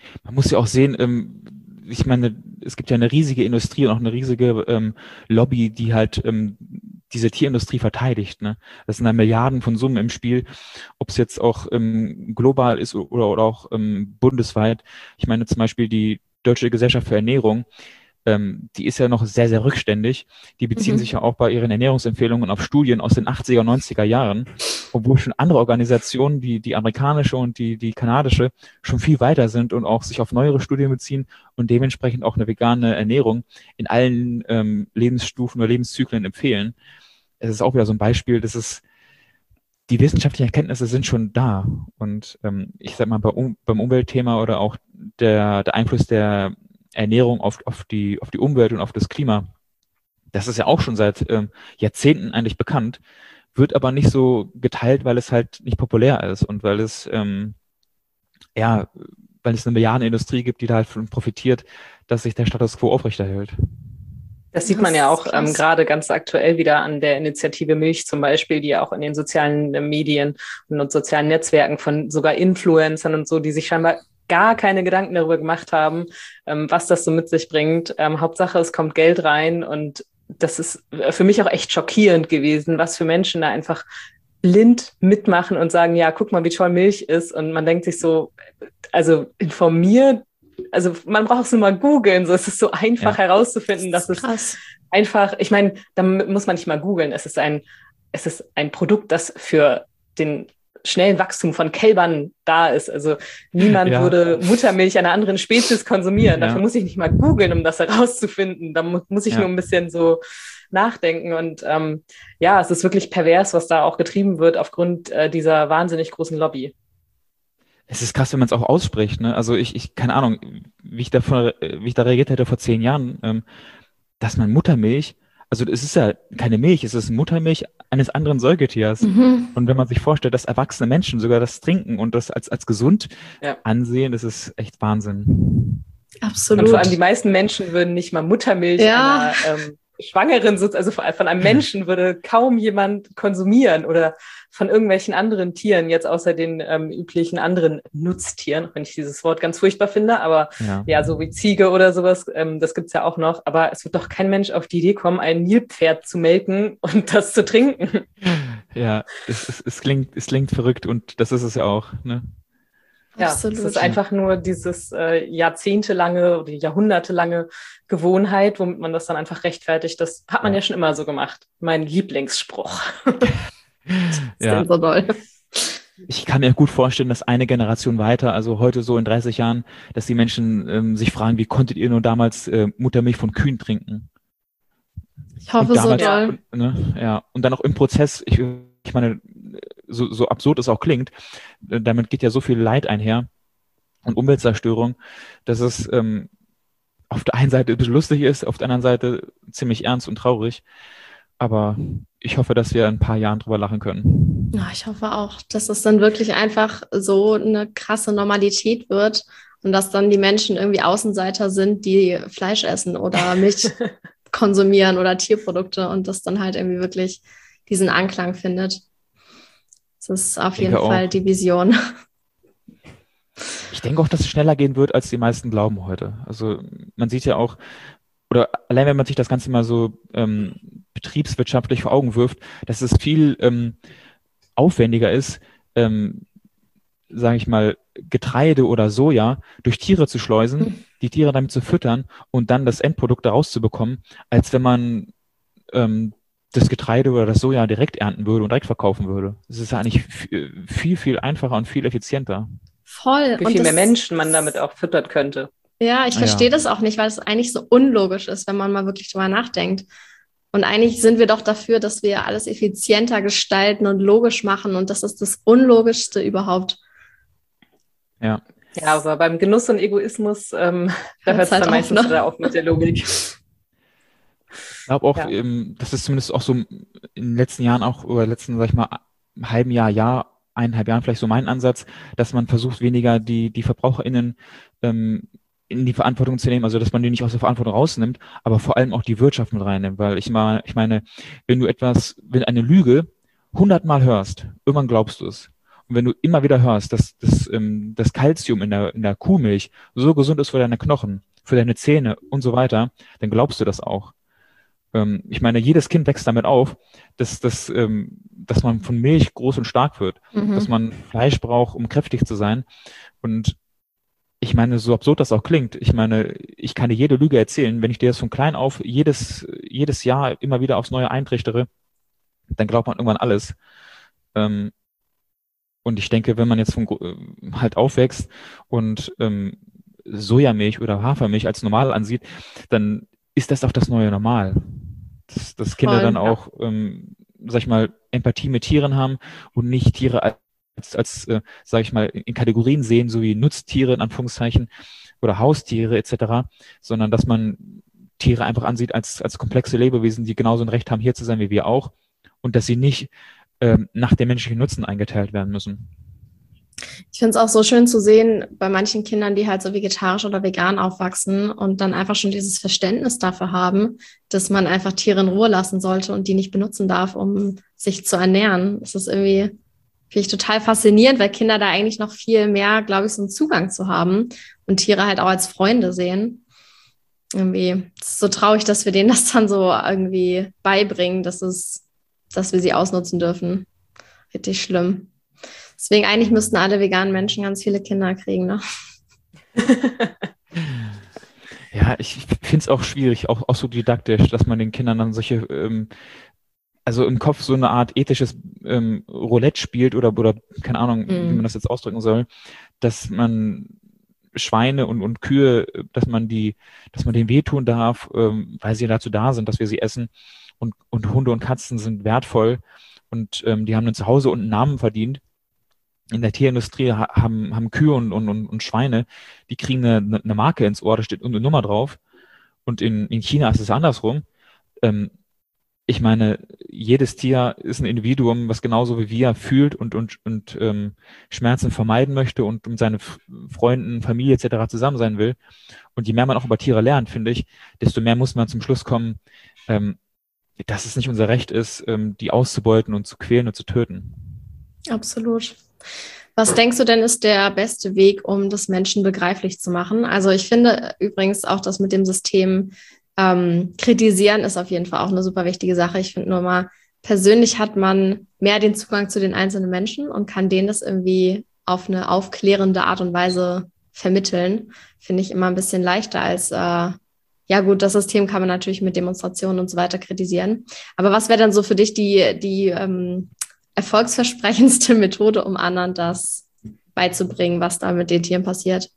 Man muss ja auch sehen, ähm, ich meine, es gibt ja eine riesige Industrie und auch eine riesige ähm, Lobby, die halt ähm, diese Tierindustrie verteidigt. Ne? Das sind da Milliarden von Summen im Spiel, ob es jetzt auch ähm, global ist oder, oder auch ähm, bundesweit. Ich meine zum Beispiel die Deutsche Gesellschaft für Ernährung, ähm, die ist ja noch sehr, sehr rückständig. Die beziehen mhm. sich ja auch bei ihren Ernährungsempfehlungen auf Studien aus den achtziger, neunziger Jahren, obwohl schon andere Organisationen, wie die amerikanische und die, die kanadische, schon viel weiter sind und auch sich auf neuere Studien beziehen und dementsprechend auch eine vegane Ernährung in allen ähm, Lebensstufen oder Lebenszyklen empfehlen. Es ist auch wieder so ein Beispiel, dass es die wissenschaftlichen Erkenntnisse sind schon da. Und ähm, ich sag mal, bei, um, beim Umweltthema oder auch der, der Einfluss der Ernährung auf, auf, die, auf die Umwelt und auf das Klima, das ist ja auch schon seit ähm, Jahrzehnten eigentlich bekannt, wird aber nicht so geteilt, weil es halt nicht populär ist und weil es ähm, ja, weil es eine Milliardenindustrie gibt, die da halt von profitiert, dass sich der Status quo aufrechterhält. Das sieht man ja auch ähm, gerade ganz aktuell wieder an der Initiative Milch zum Beispiel, die ja auch in den sozialen äh, Medien und sozialen Netzwerken von sogar Influencern und so, die sich scheinbar gar keine Gedanken darüber gemacht haben, ähm, was das so mit sich bringt. Ähm, Hauptsache, es kommt Geld rein und das ist für mich auch echt schockierend gewesen, was für Menschen da einfach blind mitmachen und sagen, ja, guck mal, wie toll Milch ist. Und man denkt sich so, also informiert, also man braucht es nur mal googeln, so es ist so einfach ja. herauszufinden, dass es krass. Einfach, ich meine, da muss man nicht mal googeln, es ist ein, es ist ein Produkt, das für den schnellen Wachstum von Kälbern da ist. Also niemand ja. würde Muttermilch einer anderen Spezies konsumieren. Ja. Dafür muss ich nicht mal googeln, um das herauszufinden. Da mu- muss ich ja. nur ein bisschen so nachdenken. Und ähm, ja, es ist wirklich pervers, was da auch getrieben wird aufgrund äh, dieser wahnsinnig großen Lobby. Es ist krass, wenn man es auch ausspricht. Ne? Also ich, ich, keine Ahnung, wie ich, davon, wie ich da reagiert hätte vor zehn Jahren, ähm, dass man Muttermilch, also es ist ja keine Milch, es ist Muttermilch eines anderen Säugetiers. Mhm. Und wenn man sich vorstellt, dass erwachsene Menschen sogar das trinken und das als, als gesund ja. ansehen, das ist echt Wahnsinn. Absolut. Und vor allem die meisten Menschen würden nicht mal Muttermilch ja. einer ähm, Schwangeren, also von einem Menschen würde kaum jemand konsumieren oder von irgendwelchen anderen Tieren, jetzt außer den ähm, üblichen anderen Nutztieren, wenn ich dieses Wort ganz furchtbar finde, aber ja, ja so wie Ziege oder sowas, ähm, das gibt's ja auch noch, aber es wird doch kein Mensch auf die Idee kommen, ein Nilpferd zu melken und das zu trinken. Ja, es, es, es, klingt, es klingt verrückt und das ist es ja auch, ne? Ja, absolut. Es ist einfach nur dieses äh, jahrzehntelange oder jahrhundertelange Gewohnheit, womit man das dann einfach rechtfertigt. Das hat man ja, ja schon immer so gemacht. Mein Lieblingsspruch. Das ja. ist so doll. Ich kann mir gut vorstellen, dass eine Generation weiter, also heute so in dreißig Jahren, dass die Menschen ähm, sich fragen, wie konntet ihr nur damals äh, Muttermilch von Kühen trinken? Ich hoffe damals, so doll. Ne, ja, und dann auch im Prozess, ich, ich meine, so, so absurd es auch klingt, äh, damit geht ja so viel Leid einher und Umweltzerstörung, dass es ähm, auf der einen Seite ein bisschen lustig ist, auf der anderen Seite ziemlich ernst und traurig. Aber ich hoffe, dass wir in ein paar Jahren drüber lachen können. Ja, ich hoffe auch, dass es dann wirklich einfach so eine krasse Normalität wird und dass dann die Menschen irgendwie Außenseiter sind, die Fleisch essen oder Milch konsumieren oder Tierprodukte und das dann halt irgendwie wirklich diesen Anklang findet. Das ist auf jeden Fall die Vision. Ich denke auch, dass es schneller gehen wird, als die meisten glauben heute. Also man sieht ja auch, oder allein wenn man sich das Ganze mal so ähm, betriebswirtschaftlich vor Augen wirft, dass es viel ähm, aufwendiger ist, ähm, sage ich mal, Getreide oder Soja durch Tiere zu schleusen, mhm. die Tiere damit zu füttern und dann das Endprodukt daraus zu bekommen, als wenn man ähm, das Getreide oder das Soja direkt ernten würde und direkt verkaufen würde. Das ist ja eigentlich viel, viel einfacher und viel effizienter. Voll. Wie viel mehr Menschen man damit auch füttern könnte. Ja, ich verstehe ja. das auch nicht, weil es eigentlich so unlogisch ist, wenn man mal wirklich drüber nachdenkt. Und eigentlich sind wir doch dafür, dass wir alles effizienter gestalten und logisch machen. Und das ist das Unlogischste überhaupt. Ja. Ja, aber beim Genuss und Egoismus, ähm, da hört es halt dann meistens wieder auf mit der Logik. Ich glaube auch, ja. ähm, das ist zumindest auch so in den letzten Jahren auch, oder letzten, sag ich mal, halben Jahr, Jahr, eineinhalb Jahren vielleicht so mein Ansatz, dass man versucht, weniger die, die VerbraucherInnen ähm, in die Verantwortung zu nehmen, also dass man die nicht aus der Verantwortung rausnimmt, aber vor allem auch die Wirtschaft mit reinnimmt, weil ich mal, ich meine, wenn du etwas, wenn eine Lüge hundertmal hörst, irgendwann glaubst du es. Und wenn du immer wieder hörst, dass, dass ähm, das Kalzium in der, in der Kuhmilch so gesund ist für deine Knochen, für deine Zähne und so weiter, dann glaubst du das auch. Ähm, ich meine, jedes Kind wächst damit auf, dass, dass, ähm, dass man von Milch groß und stark wird, Mhm. dass man Fleisch braucht, um kräftig zu sein. Und ich meine, so absurd das auch klingt, ich meine, ich kann dir jede Lüge erzählen, wenn ich dir das von klein auf jedes, jedes Jahr immer wieder aufs Neue eintrichtere, dann glaubt man irgendwann alles. Ähm, und ich denke, wenn man jetzt von, äh, halt aufwächst und ähm, Sojamilch oder Hafermilch als normal ansieht, dann ist das auch das neue Normal. Dass, dass Kinder Voll, dann ja. auch, ähm, sag ich mal, Empathie mit Tieren haben und nicht Tiere als, als äh, sag ich mal, in Kategorien sehen, so wie Nutztiere in Anführungszeichen oder Haustiere et cetera, sondern dass man Tiere einfach ansieht als, als komplexe Lebewesen, die genauso ein Recht haben, hier zu sein wie wir auch, und dass sie nicht ähm, nach dem menschlichen Nutzen eingeteilt werden müssen. Ich finde es auch so schön zu sehen bei manchen Kindern, die halt so vegetarisch oder vegan aufwachsen und dann einfach schon dieses Verständnis dafür haben, dass man einfach Tiere in Ruhe lassen sollte und die nicht benutzen darf, um sich zu ernähren. Das ist irgendwie, finde ich total faszinierend, weil Kinder da eigentlich noch viel mehr, glaube ich, so einen Zugang zu haben und Tiere halt auch als Freunde sehen. Irgendwie, es ist so traurig, dass wir denen das dann so irgendwie beibringen, dass es, dass wir sie ausnutzen dürfen. Richtig schlimm. Deswegen eigentlich müssten alle veganen Menschen ganz viele Kinder kriegen, ne? Ja, ich finde es auch schwierig, auch, auch so didaktisch, dass man den Kindern dann solche, ähm, also im Kopf so eine Art ethisches ähm, Roulette spielt oder, oder keine Ahnung, Mhm. wie man das jetzt ausdrücken soll, dass man Schweine und, und Kühe, dass man die, dass man denen wehtun darf, ähm, weil sie dazu da sind, dass wir sie essen. Und, und Hunde und Katzen sind wertvoll und ähm, die haben ein Zuhause und einen Namen verdient. In der Tierindustrie ha- haben, haben Kühe und, und, und und Schweine, die kriegen eine, eine Marke ins Ohr, da steht eine Nummer drauf. Und in, in China ist es andersrum. Ähm, ich meine, jedes Tier ist ein Individuum, was genauso wie wir fühlt und, und, und ähm, Schmerzen vermeiden möchte und mit seinen F- Freunden, Familie et cetera zusammen sein will. Und je mehr man auch über Tiere lernt, finde ich, desto mehr muss man zum Schluss kommen, ähm, dass es nicht unser Recht ist, ähm, die auszubeuten und zu quälen und zu töten. Absolut. Was denkst du denn, ist der beste Weg, um das Menschen begreiflich zu machen? Also ich finde übrigens auch das mit dem System ähm, kritisieren ist auf jeden Fall auch eine super wichtige Sache. Ich finde nur mal, persönlich hat man mehr den Zugang zu den einzelnen Menschen und kann denen das irgendwie auf eine aufklärende Art und Weise vermitteln. Finde ich immer ein bisschen leichter als, äh, ja gut, das System kann man natürlich mit Demonstrationen und so weiter kritisieren. Aber was wäre dann so für dich die, die ähm, erfolgsversprechendste Methode, um anderen das beizubringen, was da mit den Tieren passiert?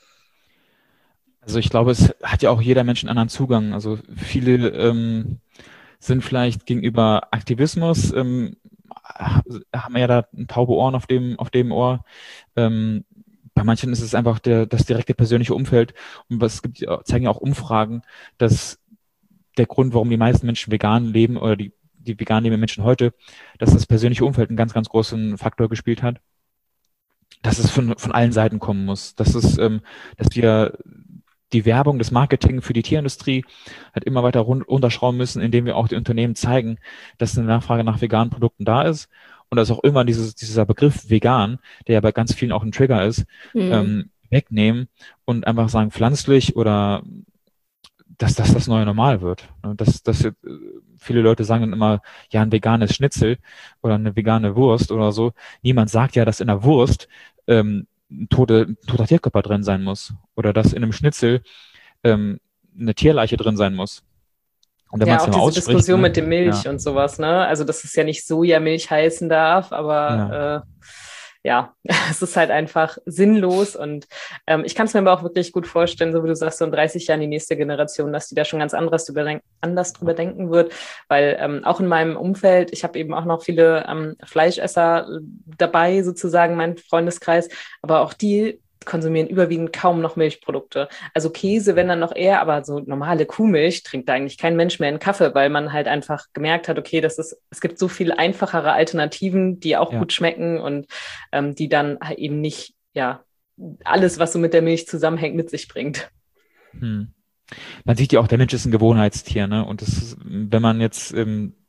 Also ich glaube, es hat ja auch jeder Mensch einen anderen Zugang. Also viele ähm, sind vielleicht gegenüber Aktivismus, ähm, ha- haben ja da ein taube Ohren auf dem, auf dem Ohr. Ähm, bei manchen ist es einfach der, das direkte persönliche Umfeld. Und es gibt, ja- zeigen ja auch Umfragen, dass der Grund, warum die meisten Menschen vegan leben oder die, die vegan lebenden Menschen heute, dass das persönliche Umfeld einen ganz, ganz großen Faktor gespielt hat. Dass es von, von allen Seiten kommen muss. Dass es, ähm, dass wir die Werbung, das Marketing für die Tierindustrie halt immer weiter run- runterschrauben müssen, indem wir auch die Unternehmen zeigen, dass eine Nachfrage nach veganen Produkten da ist und dass auch immer dieses, dieser Begriff vegan, der ja bei ganz vielen auch ein Trigger ist, Mhm. ähm, wegnehmen und einfach sagen pflanzlich oder dass das das neue Normal wird. Ne? Dass, dass äh, viele Leute sagen dann immer, ja, ein veganes Schnitzel oder eine vegane Wurst oder so. Niemand sagt ja, dass in der Wurst ähm, ein, tote, ein toter Tierkörper drin sein muss oder dass in einem Schnitzel ähm, eine Tierleiche drin sein muss. Und wenn man Ja, es auch ja mal diese ausspricht, Diskussion ne? mit dem Milch Ja, und sowas, ne? Also, dass es ja nicht Sojamilch heißen darf, ja, aber äh, ja, es ist halt einfach sinnlos. Und ähm, ich kann es mir aber auch wirklich gut vorstellen, so wie du sagst, so in dreißig Jahren die nächste Generation, dass die da schon ganz anderes überdenk- anders drüber denken wird. Weil ähm, auch in meinem Umfeld, ich habe eben auch noch viele ähm, Fleischesser äh, dabei, sozusagen, mein Freundeskreis, aber auch die konsumieren überwiegend kaum noch Milchprodukte. Also Käse, wenn dann noch eher, aber so normale Kuhmilch trinkt da eigentlich kein Mensch mehr in Kaffee, weil man halt einfach gemerkt hat, okay, das ist, es gibt so viel einfachere Alternativen, die auch ja. gut schmecken und ähm, die dann halt eben nicht, ja, alles, was so mit der Milch zusammenhängt, mit sich bringt. Hm. Man sieht ja auch, der Mensch ist ein Gewohnheitstier, ne? Und das ist, wenn man jetzt ähm,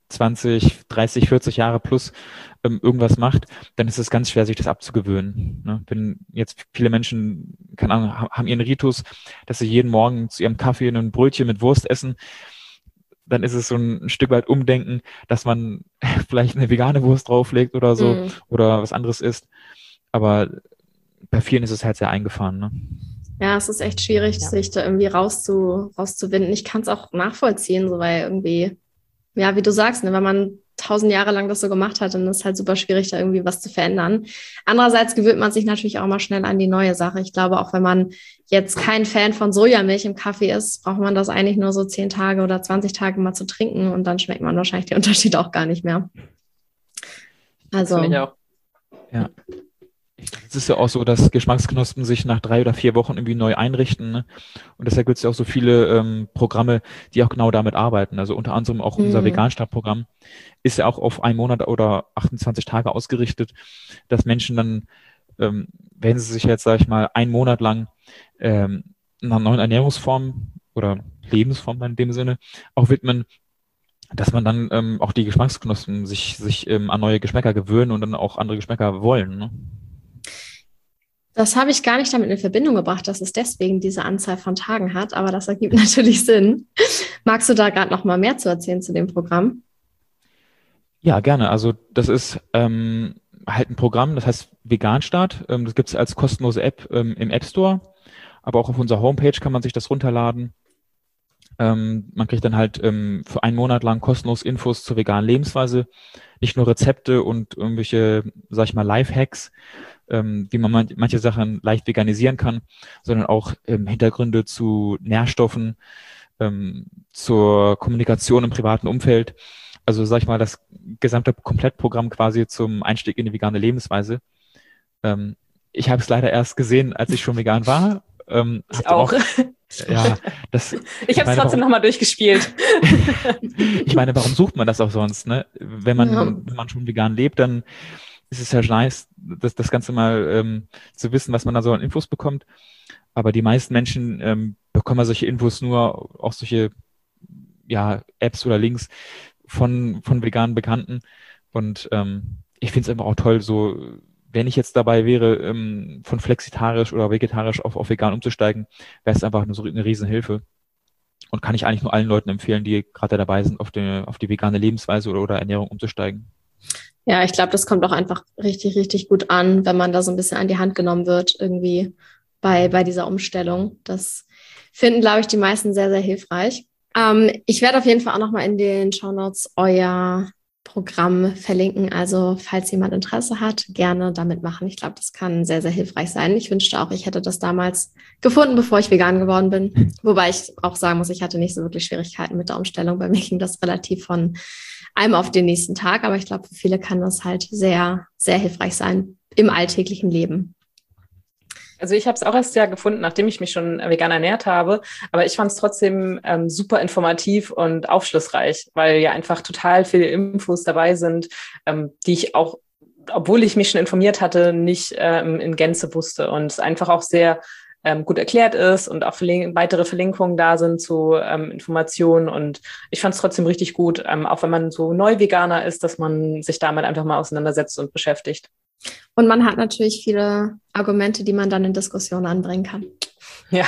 zwanzig, dreißig, vierzig Jahre plus ähm, irgendwas macht, dann ist es ganz schwer, sich das abzugewöhnen. Ne? Wenn jetzt viele Menschen, keine Ahnung, haben ihren Ritus, dass sie jeden Morgen zu ihrem Kaffee ein Brötchen mit Wurst essen, dann ist es so ein Stück weit Umdenken, dass man vielleicht eine vegane Wurst drauflegt oder so mm. oder was anderes isst. Aber bei vielen ist es halt sehr eingefahren. Ne? Ja, es ist echt schwierig, ja. sich da irgendwie rauszu, rauszuwinden. Ich kann es auch nachvollziehen, so weil irgendwie, ja, wie du sagst, ne, wenn man tausend Jahre lang das so gemacht hat, dann ist es halt super schwierig, da irgendwie was zu verändern. Andererseits gewöhnt man sich natürlich auch mal schnell an die neue Sache. Ich glaube, auch wenn man jetzt kein Fan von Sojamilch im Kaffee ist, braucht man das eigentlich nur so zehn Tage oder zwanzig Tage mal zu trinken und dann schmeckt man wahrscheinlich den Unterschied auch gar nicht mehr. Also. Das finde ich auch. Ja. Es ist ja auch so, dass Geschmacksknospen sich nach drei oder vier Wochen irgendwie neu einrichten. Ne? Und deshalb gibt es ja auch so viele ähm, Programme, die auch genau damit arbeiten. Also unter anderem auch mhm. unser Vegan-Start-Programm ist ja auch auf einen Monat oder achtundzwanzig Tage ausgerichtet, dass Menschen dann, ähm, wenn sie sich jetzt, sage ich mal, einen Monat lang ähm, einer neuen Ernährungsform oder Lebensform in dem Sinne auch widmen, dass man dann ähm, auch die Geschmacksknospen sich, sich ähm, an neue Geschmäcker gewöhnen und dann auch andere Geschmäcker wollen. Ne? Das habe ich gar nicht damit in Verbindung gebracht, dass es deswegen diese Anzahl von Tagen hat, aber das ergibt natürlich Sinn. Magst du da gerade noch mal mehr zu erzählen zu dem Programm? Ja, gerne. Also das ist ähm, halt ein Programm, das heißt Veganstart. Ähm, das gibt es als kostenlose App ähm, im App Store, aber auch auf unserer Homepage kann man sich das runterladen. Ähm, man kriegt dann halt ähm, für einen Monat lang kostenlos Infos zur veganen Lebensweise, nicht nur Rezepte und irgendwelche, sag ich mal, Lifehacks, ähm, wie man man manche Sachen leicht veganisieren kann, sondern auch ähm, Hintergründe zu Nährstoffen, ähm, zur Kommunikation im privaten Umfeld. Also sag ich mal, das gesamte Komplettprogramm quasi zum Einstieg in die vegane Lebensweise. Ähm, ich habe es leider erst gesehen, als ich schon vegan war. Ähm, ich auch. auch Ja, das, ich ich habe es trotzdem nochmal durchgespielt. Ich meine, warum sucht man das auch sonst? Ne? Wenn man, ja. wenn man schon vegan lebt, dann ist es ja nice, das, das Ganze mal ähm, zu wissen, was man da so an Infos bekommt. Aber die meisten Menschen ähm, bekommen ja solche Infos nur, auch solche ja, Apps oder Links von, von veganen Bekannten. Und ähm, ich finde es einfach auch toll, so wenn ich jetzt dabei wäre, ähm, von flexitarisch oder vegetarisch auf, auf vegan umzusteigen, wäre es einfach eine, so eine Riesenhilfe. Und kann ich eigentlich nur allen Leuten empfehlen, die gerade dabei sind, auf die, auf die vegane Lebensweise oder, oder Ernährung umzusteigen. Ja, ich glaube, das kommt auch einfach richtig, richtig gut an, wenn man da so ein bisschen an die Hand genommen wird, irgendwie bei, bei dieser Umstellung. Das finden, glaube ich, die meisten sehr, sehr hilfreich. Ähm, ich werde auf jeden Fall auch nochmal in den Shownotes euer Programm verlinken. Also falls jemand Interesse hat, gerne damit machen. Ich glaube, das kann sehr, sehr hilfreich sein. Ich wünschte auch, ich hätte das damals gefunden, bevor ich vegan geworden bin. Wobei ich auch sagen muss, ich hatte nicht so wirklich Schwierigkeiten mit der Umstellung. Bei mir ging das relativ von einem auf den nächsten Tag. Aber ich glaube, für viele kann das halt sehr, sehr hilfreich sein im alltäglichen Leben. Also ich habe es auch erst ja gefunden, nachdem ich mich schon vegan ernährt habe, aber ich fand es trotzdem ähm, super informativ und aufschlussreich, weil ja einfach total viele Infos dabei sind, ähm, die ich auch, obwohl ich mich schon informiert hatte, nicht ähm, in Gänze wusste und es einfach auch sehr ähm, gut erklärt ist und auch verlink- weitere Verlinkungen da sind zu ähm, Informationen und ich fand es trotzdem richtig gut, ähm, auch wenn man so Neu-Veganer ist, dass man sich damit einfach mal auseinandersetzt und beschäftigt. Und man hat natürlich viele Argumente, die man dann in Diskussionen anbringen kann. Ja.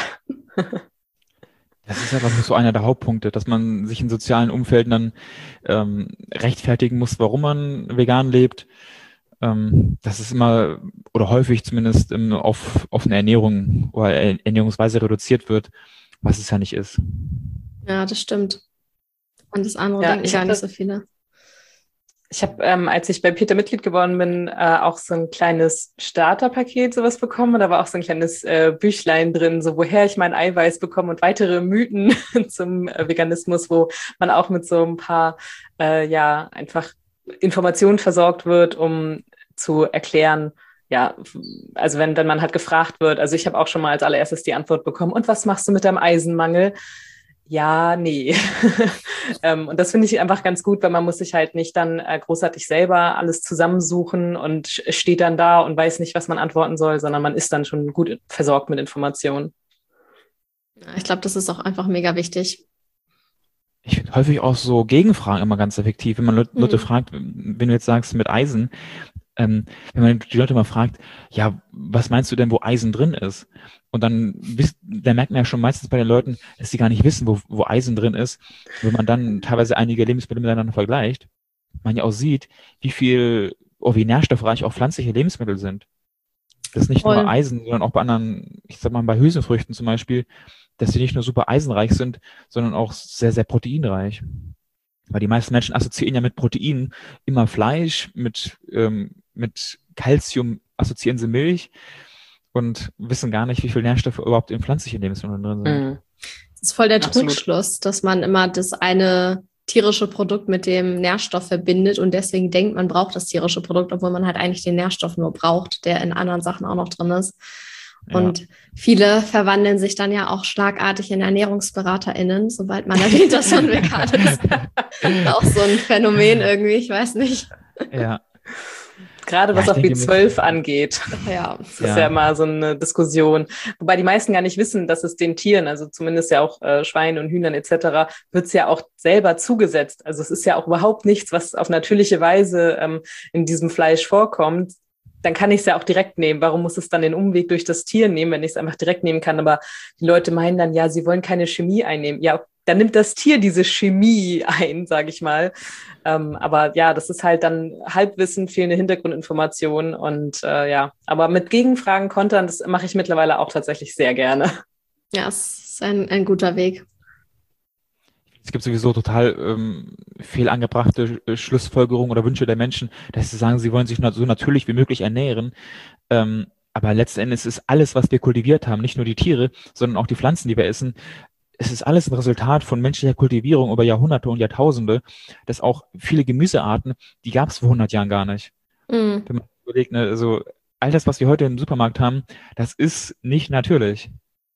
Das ist einfach so einer der Hauptpunkte, dass man sich in sozialen Umfelden dann ähm, rechtfertigen muss, warum man vegan lebt. Ähm, das ist immer oder häufig zumindest ähm, auf, auf eine Ernährung oder Ernährungsweise reduziert wird, was es ja nicht ist. Ja, das stimmt. Und das andere ja, denken gar nicht so viele. Ich habe, ähm, als ich bei Peter Mitglied geworden bin, äh, auch so ein kleines Starterpaket sowas bekommen. Und da war auch so ein kleines äh, Büchlein drin, so woher ich mein Eiweiß bekomme und weitere Mythen zum äh, Veganismus, wo man auch mit so ein paar, äh, ja, einfach Informationen versorgt wird, um zu erklären, ja, also wenn, wenn man halt gefragt wird, also ich habe auch schon mal als allererstes die Antwort bekommen, und was machst du mit deinem Eisenmangel? Ja, nee. ähm, und das finde ich einfach ganz gut, weil man muss sich halt nicht dann äh, großartig selber alles zusammensuchen und steht dann da und weiß nicht, was man antworten soll, sondern man ist dann schon gut versorgt mit Informationen. Ich glaube, das ist auch einfach mega wichtig. ich finde häufig auch so Gegenfragen immer ganz effektiv. Wenn man Leute, mhm. Leute fragt, wenn du jetzt sagst mit Eisen, ähm, wenn man die Leute mal fragt, ja, was meinst du denn, wo Eisen drin ist? Und dann, dann merkt man ja schon meistens bei den Leuten, dass sie gar nicht wissen, wo, wo Eisen drin ist. Wenn man dann teilweise einige Lebensmittel miteinander vergleicht, man ja auch sieht, wie viel, oh, wie nährstoffreich auch pflanzliche Lebensmittel sind. Das ist nicht Voll. nur Eisen, sondern auch bei anderen, ich sag mal bei Hülsenfrüchten zum Beispiel, dass sie nicht nur super eisenreich sind, sondern auch sehr, sehr proteinreich. Weil die meisten Menschen assoziieren ja mit Proteinen immer Fleisch, mit, ähm, mit Calcium assoziieren sie Milch und wissen gar nicht, wie viel Nährstoffe überhaupt in pflanzlichen Lebensmitteln drin sind. Mhm. Das ist voll der Absolut. Trugschluss, dass man immer das eine tierische Produkt mit dem Nährstoff verbindet und deswegen denkt, man braucht das tierische Produkt, obwohl man halt eigentlich den Nährstoff nur braucht, der in anderen Sachen auch noch drin ist. Und ja. viele verwandeln sich dann ja auch schlagartig in ErnährungsberaterInnen, sobald man erwähnt, dass man vegan ist. Auch so ein Phänomen irgendwie, ich weiß nicht. Ja. Gerade was ja, auf B zwölf angeht. Ja. Das ist ja. ja immer so eine Diskussion. Wobei die meisten gar nicht wissen, dass es den Tieren, also zumindest ja auch äh, Schweinen und Hühnern et cetera, wird es ja auch selber zugesetzt. Also es ist ja auch überhaupt nichts, was auf natürliche Weise ähm, in diesem Fleisch vorkommt. Dann kann ich es ja auch direkt nehmen. Warum muss es dann den Umweg durch das Tier nehmen, wenn ich es einfach direkt nehmen kann? Aber die Leute meinen dann, ja, sie wollen keine Chemie einnehmen. Ja, dann nimmt das Tier diese Chemie ein, sage ich mal. Ähm, aber ja, das ist halt dann Halbwissen, fehlende Hintergrundinformationen und äh, ja, aber mit Gegenfragen kontern, das mache ich mittlerweile auch tatsächlich sehr gerne. Ja, es ist ein, ein guter Weg. Es gibt sowieso total ähm, fehlangebrachte äh, Schlussfolgerungen oder Wünsche der Menschen, dass sie sagen, sie wollen sich so natürlich wie möglich ernähren. Ähm, aber letzten Endes ist alles, was wir kultiviert haben, nicht nur die Tiere, sondern auch die Pflanzen, die wir essen, es ist alles ein Resultat von menschlicher Kultivierung über Jahrhunderte und Jahrtausende, dass auch viele Gemüsearten, die gab es vor hundert Jahren gar nicht. Mhm. Wenn man überlegt, ne, also all das, was wir heute im Supermarkt haben, das ist nicht natürlich.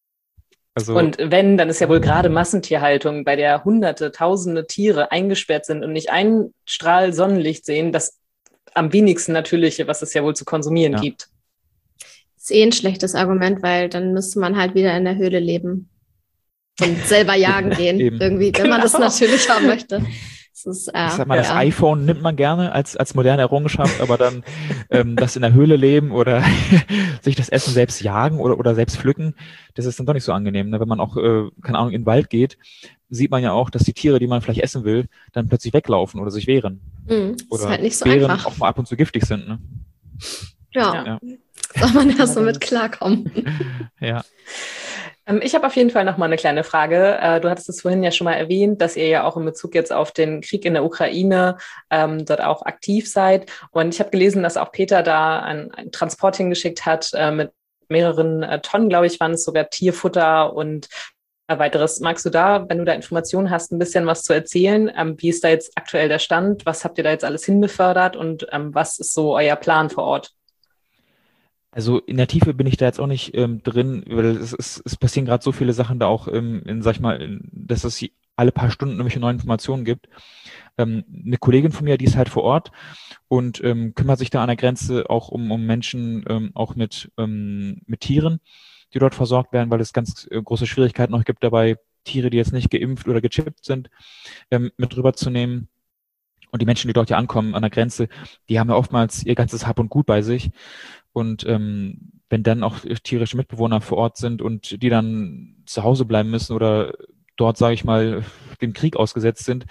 Also, und wenn, dann ist ja wohl gerade Massentierhaltung, bei der hunderte, tausende Tiere eingesperrt sind und nicht einen Strahl Sonnenlicht sehen, das am wenigsten Natürliche, was es ja wohl zu konsumieren ja. gibt. Das ist eh ein schlechtes Argument, weil dann müsste man halt wieder in der Höhle leben. Und selber jagen gehen, irgendwie, wenn genau. man das natürlich haben möchte. Das ist, äh, ich sag mal, das ja. iPhone nimmt man gerne als, als moderne Errungenschaft, aber dann ähm, das in der Höhle leben oder sich das Essen selbst jagen oder, oder selbst pflücken, das ist dann doch nicht so angenehm. Ne? Wenn man auch, äh, keine Ahnung, in den Wald geht, sieht man ja auch, dass die Tiere, die man vielleicht essen will, dann plötzlich weglaufen oder sich wehren. Mhm, oder ist halt nicht so Bären einfach. auch mal ab und zu giftig sind. Ne? Ja, ja. soll man ja so mit klarkommen. Ja. Ich habe auf jeden Fall noch mal eine kleine Frage. Du hattest es vorhin ja schon mal erwähnt, dass ihr ja auch in Bezug jetzt auf den Krieg in der Ukraine ähm, dort auch aktiv seid. Und ich habe gelesen, dass auch Peter da einen, einen Transport hingeschickt hat äh, mit mehreren äh, Tonnen, glaube ich, waren es sogar Tierfutter und äh, weiteres. Magst du da, wenn du da Informationen hast, ein bisschen was zu erzählen? Ähm, wie ist da jetzt aktuell der Stand? Was habt ihr da jetzt alles hinbefördert und ähm, was ist so euer Plan vor Ort? Also in der Tiefe bin ich da jetzt auch nicht ähm, drin, weil es, es, es passieren gerade so viele Sachen da auch, ähm, in, sag ich mal, in, dass es alle paar Stunden irgendwelche neuen Informationen gibt. Ähm, eine Kollegin von mir, die ist halt vor Ort und ähm, kümmert sich da an der Grenze auch um, um Menschen, ähm, auch mit, ähm, mit Tieren, die dort versorgt werden, weil es ganz äh, große Schwierigkeiten noch gibt dabei, Tiere, die jetzt nicht geimpft oder gechippt sind, ähm, mit rüberzunehmen. Und die Menschen, die dort ja ankommen an der Grenze, die haben ja oftmals ihr ganzes Hab und Gut bei sich. Und ähm, wenn dann auch tierische Mitbewohner vor Ort sind und die dann zu Hause bleiben müssen oder dort, sage ich mal, dem Krieg ausgesetzt sind,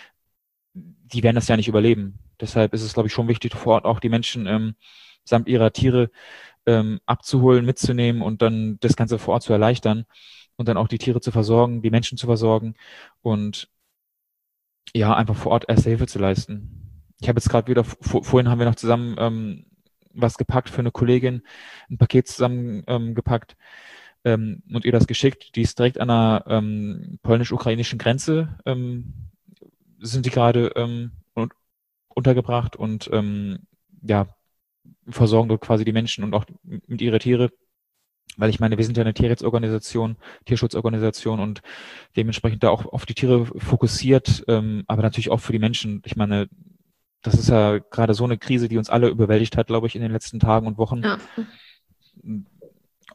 die werden das ja nicht überleben. Deshalb ist es, glaube ich, schon wichtig, vor Ort auch die Menschen ähm, samt ihrer Tiere ähm, abzuholen, mitzunehmen und dann das Ganze vor Ort zu erleichtern und dann auch die Tiere zu versorgen, die Menschen zu versorgen und ja, einfach vor Ort erste Hilfe zu leisten. Ich habe jetzt gerade wieder, vor, vorhin haben wir noch zusammen ähm, was gepackt für eine Kollegin, ein Paket zusammen ähm, gepackt ähm, und ihr das geschickt. Die ist direkt an der ähm, polnisch-ukrainischen Grenze, ähm, sind die gerade ähm, und, untergebracht und ähm, ja, versorgen dort quasi die Menschen und auch mit ihre Tiere. Weil ich meine, wir sind ja eine Tierrechtsorganisation, Tierschutzorganisation und dementsprechend da auch auf die Tiere fokussiert, ähm, aber natürlich auch für die Menschen. Ich meine, das ist ja gerade so eine Krise, die uns alle überwältigt hat, glaube ich, in den letzten Tagen und Wochen. Ja.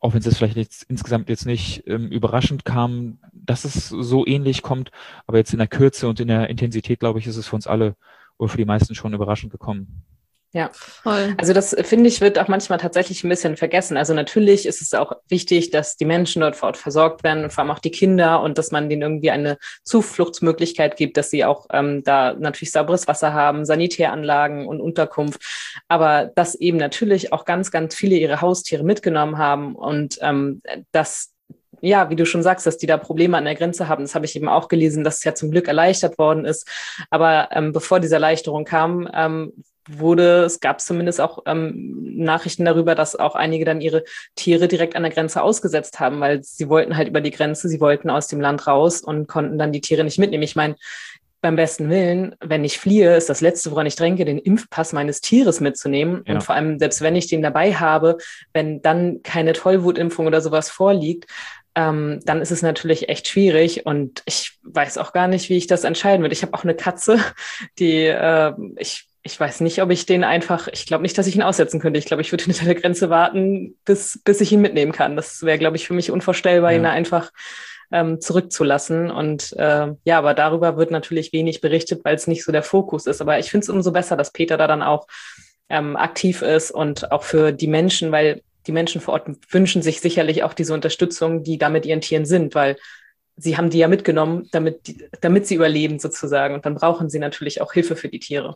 auch wenn es jetzt vielleicht jetzt insgesamt jetzt nicht ähm, überraschend kam, dass es so ähnlich kommt, aber jetzt in der Kürze und in der Intensität, glaube ich, ist es für uns alle oder für die meisten schon überraschend gekommen. Ja, voll. Also das, finde ich, wird auch manchmal tatsächlich ein bisschen vergessen. Also natürlich ist es auch wichtig, dass die Menschen dort vor Ort versorgt werden und vor allem auch die Kinder und dass man denen irgendwie eine Zufluchtsmöglichkeit gibt, dass sie auch ähm, da natürlich sauberes Wasser haben, Sanitäranlagen und Unterkunft. Aber dass eben natürlich auch ganz, ganz viele ihre Haustiere mitgenommen haben und ähm, dass ja, wie du schon sagst, dass die da Probleme an der Grenze haben. Das habe ich eben auch gelesen, dass es ja zum Glück erleichtert worden ist. Aber ähm, bevor diese Erleichterung kam, ähm, wurde, es gab zumindest auch ähm, Nachrichten darüber, dass auch einige dann ihre Tiere direkt an der Grenze ausgesetzt haben, weil sie wollten halt über die Grenze, sie wollten aus dem Land raus und konnten dann die Tiere nicht mitnehmen. Ich meine, beim besten Willen, wenn ich fliehe, ist das Letzte, woran ich denke, den Impfpass meines Tieres mitzunehmen. Ja. Und vor allem, selbst wenn ich den dabei habe, wenn dann keine Tollwutimpfung oder sowas vorliegt, ähm, dann ist es natürlich echt schwierig. Und ich weiß auch gar nicht, wie ich das entscheiden würde. Ich habe auch eine Katze, die äh, ich Ich weiß nicht, ob ich den einfach, ich glaube nicht, dass ich ihn aussetzen könnte. Ich glaube, ich würde hinter der Grenze warten, bis, bis ich ihn mitnehmen kann. Das wäre, glaube ich, für mich unvorstellbar, ja. ihn da einfach ähm, zurückzulassen. Und äh, ja, aber darüber wird natürlich wenig berichtet, weil es nicht so der Fokus ist. Aber ich finde es umso besser, dass Peter da dann auch ähm, aktiv ist und auch für die Menschen, weil die Menschen vor Ort wünschen sich sicherlich auch diese Unterstützung, die da mit ihren Tieren sind, weil sie haben die ja mitgenommen, damit, die, damit sie überleben sozusagen. Und dann brauchen sie natürlich auch Hilfe für die Tiere.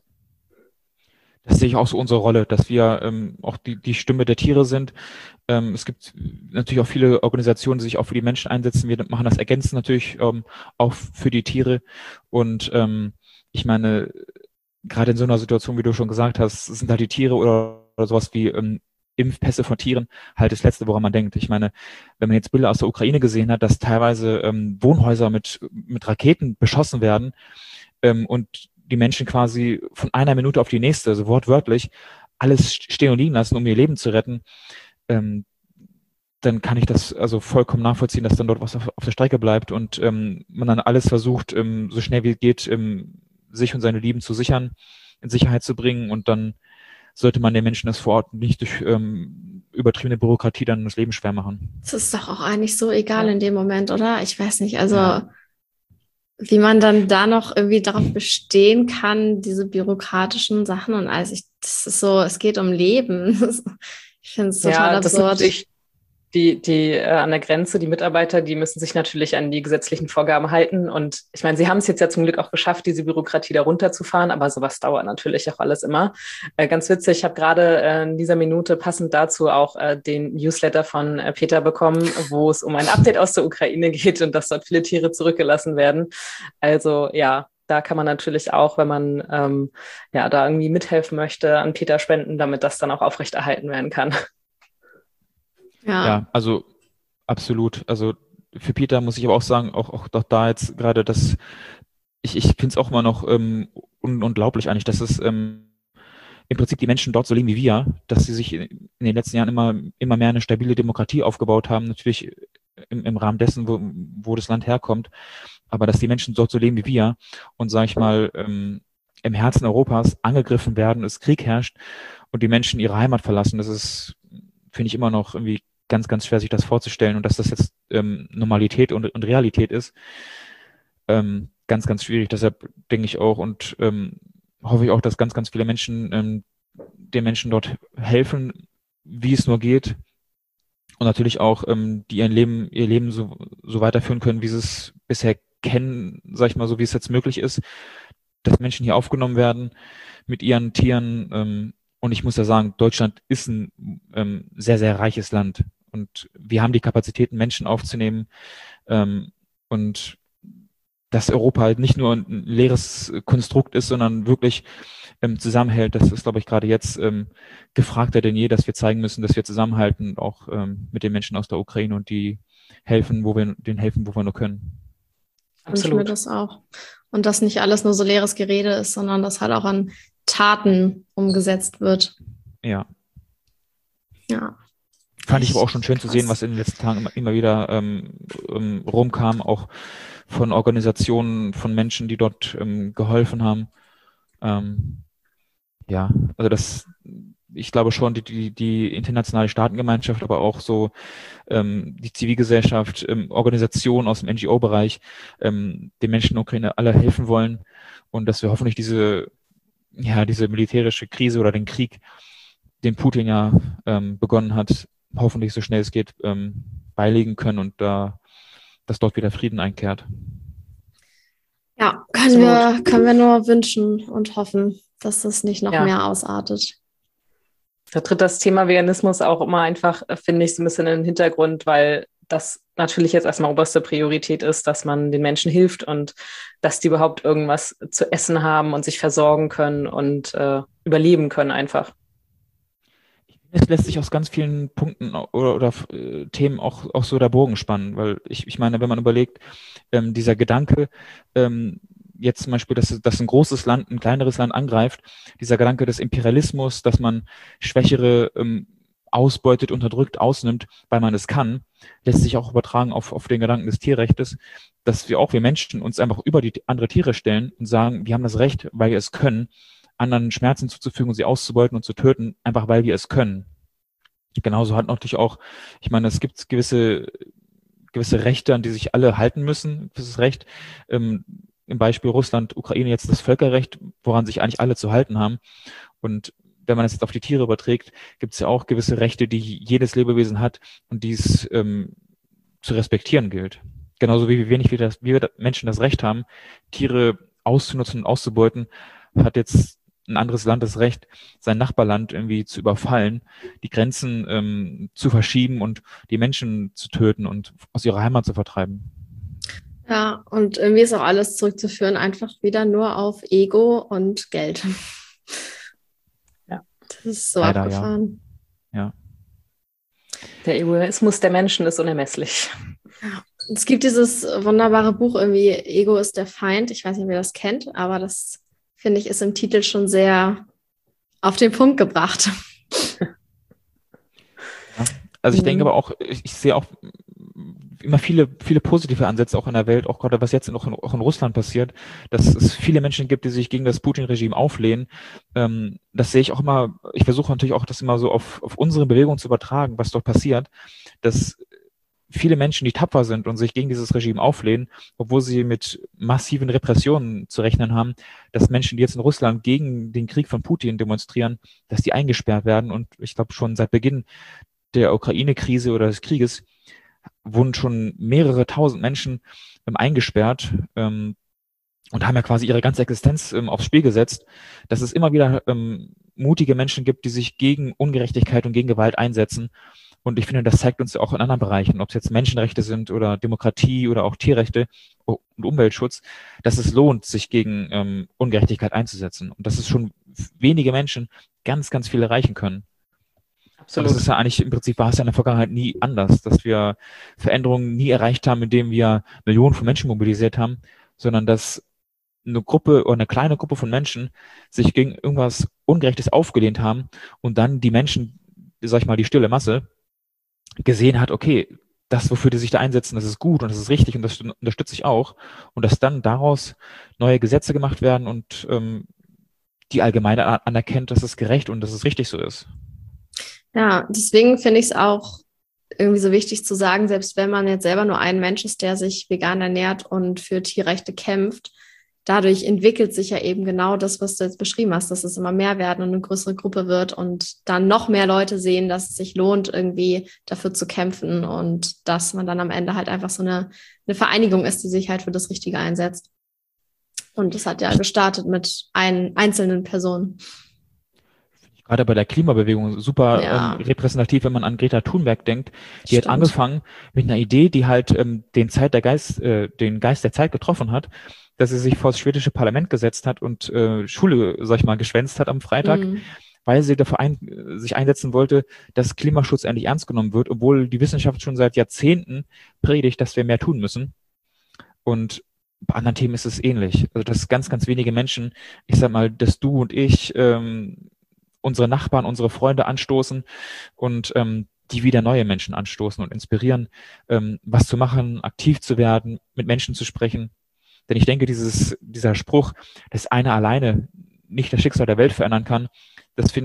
Das sehe ich auch so unsere Rolle, dass wir ähm, auch die, die Stimme der Tiere sind. Ähm, es gibt natürlich auch viele Organisationen, die sich auch für die Menschen einsetzen. Wir machen das ergänzend natürlich ähm, auch für die Tiere. Und ähm, ich meine, gerade in so einer Situation, wie du schon gesagt hast, sind halt die Tiere oder, oder sowas wie ähm, Impfpässe von Tieren halt das Letzte, woran man denkt. Ich meine, wenn man jetzt Bilder aus der Ukraine gesehen hat, dass teilweise ähm, Wohnhäuser mit, mit Raketen beschossen werden ähm, und die Menschen quasi von einer Minute auf die nächste, also wortwörtlich, alles stehen und liegen lassen, um ihr Leben zu retten, ähm, dann kann ich das also vollkommen nachvollziehen, dass dann dort was auf, auf der Strecke bleibt und ähm, man dann alles versucht, ähm, so schnell wie es geht, ähm, sich und seine Lieben zu sichern, in Sicherheit zu bringen, und dann sollte man den Menschen das vor Ort nicht durch ähm, übertriebene Bürokratie dann das Leben schwer machen. Das ist doch auch eigentlich so egal in dem Moment, oder? Ich weiß nicht, also ja. wie man dann da noch irgendwie darauf bestehen kann, diese bürokratischen Sachen und alles. Ich, das ist so, es geht um Leben. Ich finde es total ja, absurd. Das die, die äh, an der Grenze, die Mitarbeiter, die müssen sich natürlich an die gesetzlichen Vorgaben halten. Und ich meine, sie haben es jetzt ja zum Glück auch geschafft, diese Bürokratie da runterzufahren, aber sowas dauert natürlich auch alles immer. Äh, ganz witzig, ich habe gerade äh, in dieser Minute passend dazu auch äh, den Newsletter von äh, Peter bekommen, wo es um ein Update aus der Ukraine geht und dass dort viele Tiere zurückgelassen werden. Also ja, da kann man natürlich auch, wenn man ähm, ja da irgendwie mithelfen möchte, an Peter spenden, damit das dann auch aufrechterhalten werden kann. Ja. ja, also absolut. Also für Peter muss ich aber auch sagen, auch, auch doch da jetzt gerade das, ich, ich finde es auch immer noch ähm, un- unglaublich eigentlich, dass es ähm, im Prinzip die Menschen dort so leben wie wir, dass sie sich in, in den letzten Jahren immer, immer mehr eine stabile Demokratie aufgebaut haben, natürlich im, im Rahmen dessen, wo, wo das Land herkommt, aber dass die Menschen dort so leben wie wir und, sage ich mal, ähm, im Herzen Europas angegriffen werden, es Krieg herrscht und die Menschen ihre Heimat verlassen, das ist, finde ich, immer noch irgendwie ganz, ganz schwer, sich das vorzustellen, und dass das jetzt ähm, Normalität und, und Realität ist, ähm, ganz, ganz schwierig. Deshalb denke ich auch und ähm, hoffe ich auch, dass ganz, ganz viele Menschen ähm, den Menschen dort helfen, wie es nur geht, und natürlich auch, ähm, die ihren Leben, ihr Leben so, so weiterführen können, wie sie es bisher kennen, sag ich mal, so wie es jetzt möglich ist, dass Menschen hier aufgenommen werden mit ihren Tieren. Ähm, und ich muss ja sagen, Deutschland ist ein ähm, sehr, sehr reiches Land. Und wir haben die Kapazitäten, Menschen aufzunehmen. Ähm, und dass Europa halt nicht nur ein leeres Konstrukt ist, sondern wirklich ähm, zusammenhält, das ist, glaube ich, gerade jetzt ähm, gefragter denn je, dass wir zeigen müssen, dass wir zusammenhalten, auch ähm, mit den Menschen aus der Ukraine, und die helfen, wo wir denen helfen, wo wir nur können. Absolut. Ich mir das auch. Und dass nicht alles nur so leeres Gerede ist, sondern dass halt auch an Taten umgesetzt wird. Ja. Ja. Fand ich aber auch schon schön zu sehen, was in den letzten Tagen immer, immer wieder ähm, ähm, rumkam, auch von Organisationen, von Menschen, die dort ähm, geholfen haben. Ähm, ja, also das ich glaube schon, die, die, die internationale Staatengemeinschaft, aber auch so ähm, die Zivilgesellschaft, ähm, Organisationen aus dem N G O-Bereich, ähm, den Menschen in der Ukraine alle helfen wollen und dass wir hoffentlich diese, ja, diese militärische Krise oder den Krieg, den Putin ja ähm, begonnen hat, hoffentlich so schnell es geht, ähm, beilegen können und da, dass dort wieder Frieden einkehrt. Ja, können wir, können wir nur wünschen und hoffen, dass das nicht noch ja. mehr ausartet. Da tritt das Thema Veganismus auch immer einfach, finde ich, so ein bisschen in den Hintergrund, weil das natürlich jetzt erstmal oberste Priorität ist, dass man den Menschen hilft und dass die überhaupt irgendwas zu essen haben und sich versorgen können und äh, überleben können einfach. Es lässt sich aus ganz vielen Punkten oder, oder äh, Themen auch, auch so der Bogen spannen, weil ich, ich meine, wenn man überlegt, ähm, dieser Gedanke, ähm, jetzt zum Beispiel, dass, dass ein großes Land ein kleineres Land angreift, dieser Gedanke des Imperialismus, dass man Schwächere ähm, ausbeutet, unterdrückt, ausnimmt, weil man es kann, lässt sich auch übertragen auf, auf den Gedanken des Tierrechtes, dass wir auch, wir Menschen, uns einfach über die andere Tiere stellen und sagen, wir haben das Recht, weil wir es können, anderen Schmerzen zuzufügen und sie auszubeuten und zu töten, einfach weil wir es können. Genauso hat natürlich auch, ich meine, es gibt gewisse, gewisse Rechte, an die sich alle halten müssen, gewisses Recht, ähm, im Beispiel Russland, Ukraine jetzt das Völkerrecht, woran sich eigentlich alle zu halten haben. Und wenn man das jetzt auf die Tiere überträgt, gibt es ja auch gewisse Rechte, die jedes Lebewesen hat und die es ähm, zu respektieren gilt. Genauso wie wenig wir, das, wie wir Menschen das Recht haben, Tiere auszunutzen und auszubeuten, hat jetzt ein anderes Land das Recht, sein Nachbarland irgendwie zu überfallen, die Grenzen ähm, zu verschieben und die Menschen zu töten und aus ihrer Heimat zu vertreiben. Ja, und irgendwie ist auch alles zurückzuführen, einfach wieder nur auf Ego und Geld. Ja. Das ist so Leider, abgefahren. Ja. ja. Der Egoismus der Menschen ist unermesslich. Ja. Es gibt dieses wunderbare Buch irgendwie, Ego ist der Feind. Ich weiß nicht, wer das kennt, aber das, finde ich, ist im Titel schon sehr auf den Punkt gebracht. Ja. Also ich mhm. denke aber auch, ich, ich sehe auch immer viele, viele positive Ansätze auch in der Welt, auch gerade was jetzt noch in, auch in Russland passiert, dass es viele Menschen gibt, die sich gegen das Putin-Regime auflehnen. Ähm, das sehe ich auch immer, ich versuche natürlich auch das immer so auf, auf unsere Bewegung zu übertragen, was dort passiert, dass viele Menschen, die tapfer sind und sich gegen dieses Regime auflehnen, obwohl sie mit massiven Repressionen zu rechnen haben, dass Menschen, die jetzt in Russland gegen den Krieg von Putin demonstrieren, dass die eingesperrt werden. Und ich glaube schon seit Beginn der Ukraine-Krise oder des Krieges wurden schon mehrere tausend Menschen ähm, eingesperrt ähm, und haben ja quasi ihre ganze Existenz ähm, aufs Spiel gesetzt, dass es immer wieder ähm, mutige Menschen gibt, die sich gegen Ungerechtigkeit und gegen Gewalt einsetzen. Und ich finde, das zeigt uns ja auch in anderen Bereichen, ob es jetzt Menschenrechte sind oder Demokratie oder auch Tierrechte und Umweltschutz, dass es lohnt, sich gegen ähm, Ungerechtigkeit einzusetzen. Und dass es schon wenige Menschen ganz, ganz viel erreichen können. Absolut. Und das ist ja eigentlich, im Prinzip war es ja in der Vergangenheit nie anders, dass wir Veränderungen nie erreicht haben, indem wir Millionen von Menschen mobilisiert haben, sondern dass eine Gruppe oder eine kleine Gruppe von Menschen sich gegen irgendwas Ungerechtes aufgelehnt haben und dann die Menschen, sag ich mal, die stille Masse, gesehen hat, okay, das, wofür die sich da einsetzen, das ist gut und das ist richtig und das unterstütze ich auch. Und dass dann daraus neue Gesetze gemacht werden und ähm, die Allgemeine anerkennt, dass es gerecht und dass es richtig so ist. Ja, deswegen finde ich es auch irgendwie so wichtig zu sagen, selbst wenn man jetzt selber nur ein Mensch ist, der sich vegan ernährt und für Tierrechte kämpft, dadurch entwickelt sich ja eben genau das, was du jetzt beschrieben hast, dass es immer mehr werden und eine größere Gruppe wird und dann noch mehr Leute sehen, dass es sich lohnt, irgendwie dafür zu kämpfen und dass man dann am Ende halt einfach so eine, eine Vereinigung ist, die sich halt für das Richtige einsetzt. Und das hat ja gestartet mit ein, einzelnen Personen. Gerade bei der Klimabewegung super ja. ähm, repräsentativ, wenn man an Greta Thunberg denkt. Die Stimmt. hat angefangen mit einer Idee, die halt ähm, den Zeit der Geist, äh, den Geist der Zeit getroffen hat, dass sie sich vor das schwedische Parlament gesetzt hat und äh, Schule, sag ich mal, geschwänzt hat am Freitag, mhm. weil sie dafür ein, sich einsetzen wollte, dass Klimaschutz endlich ernst genommen wird, obwohl die Wissenschaft schon seit Jahrzehnten predigt, dass wir mehr tun müssen. Und bei anderen Themen ist es ähnlich. Also dass ganz, ganz wenige Menschen, ich sag mal, dass du und ich ähm, unsere Nachbarn, unsere Freunde anstoßen und ähm, die wieder neue Menschen anstoßen und inspirieren, ähm, was zu machen, aktiv zu werden, mit Menschen zu sprechen. Denn ich denke, dieses, dieser Spruch, dass einer alleine nicht das Schicksal der Welt verändern kann, das finde ich,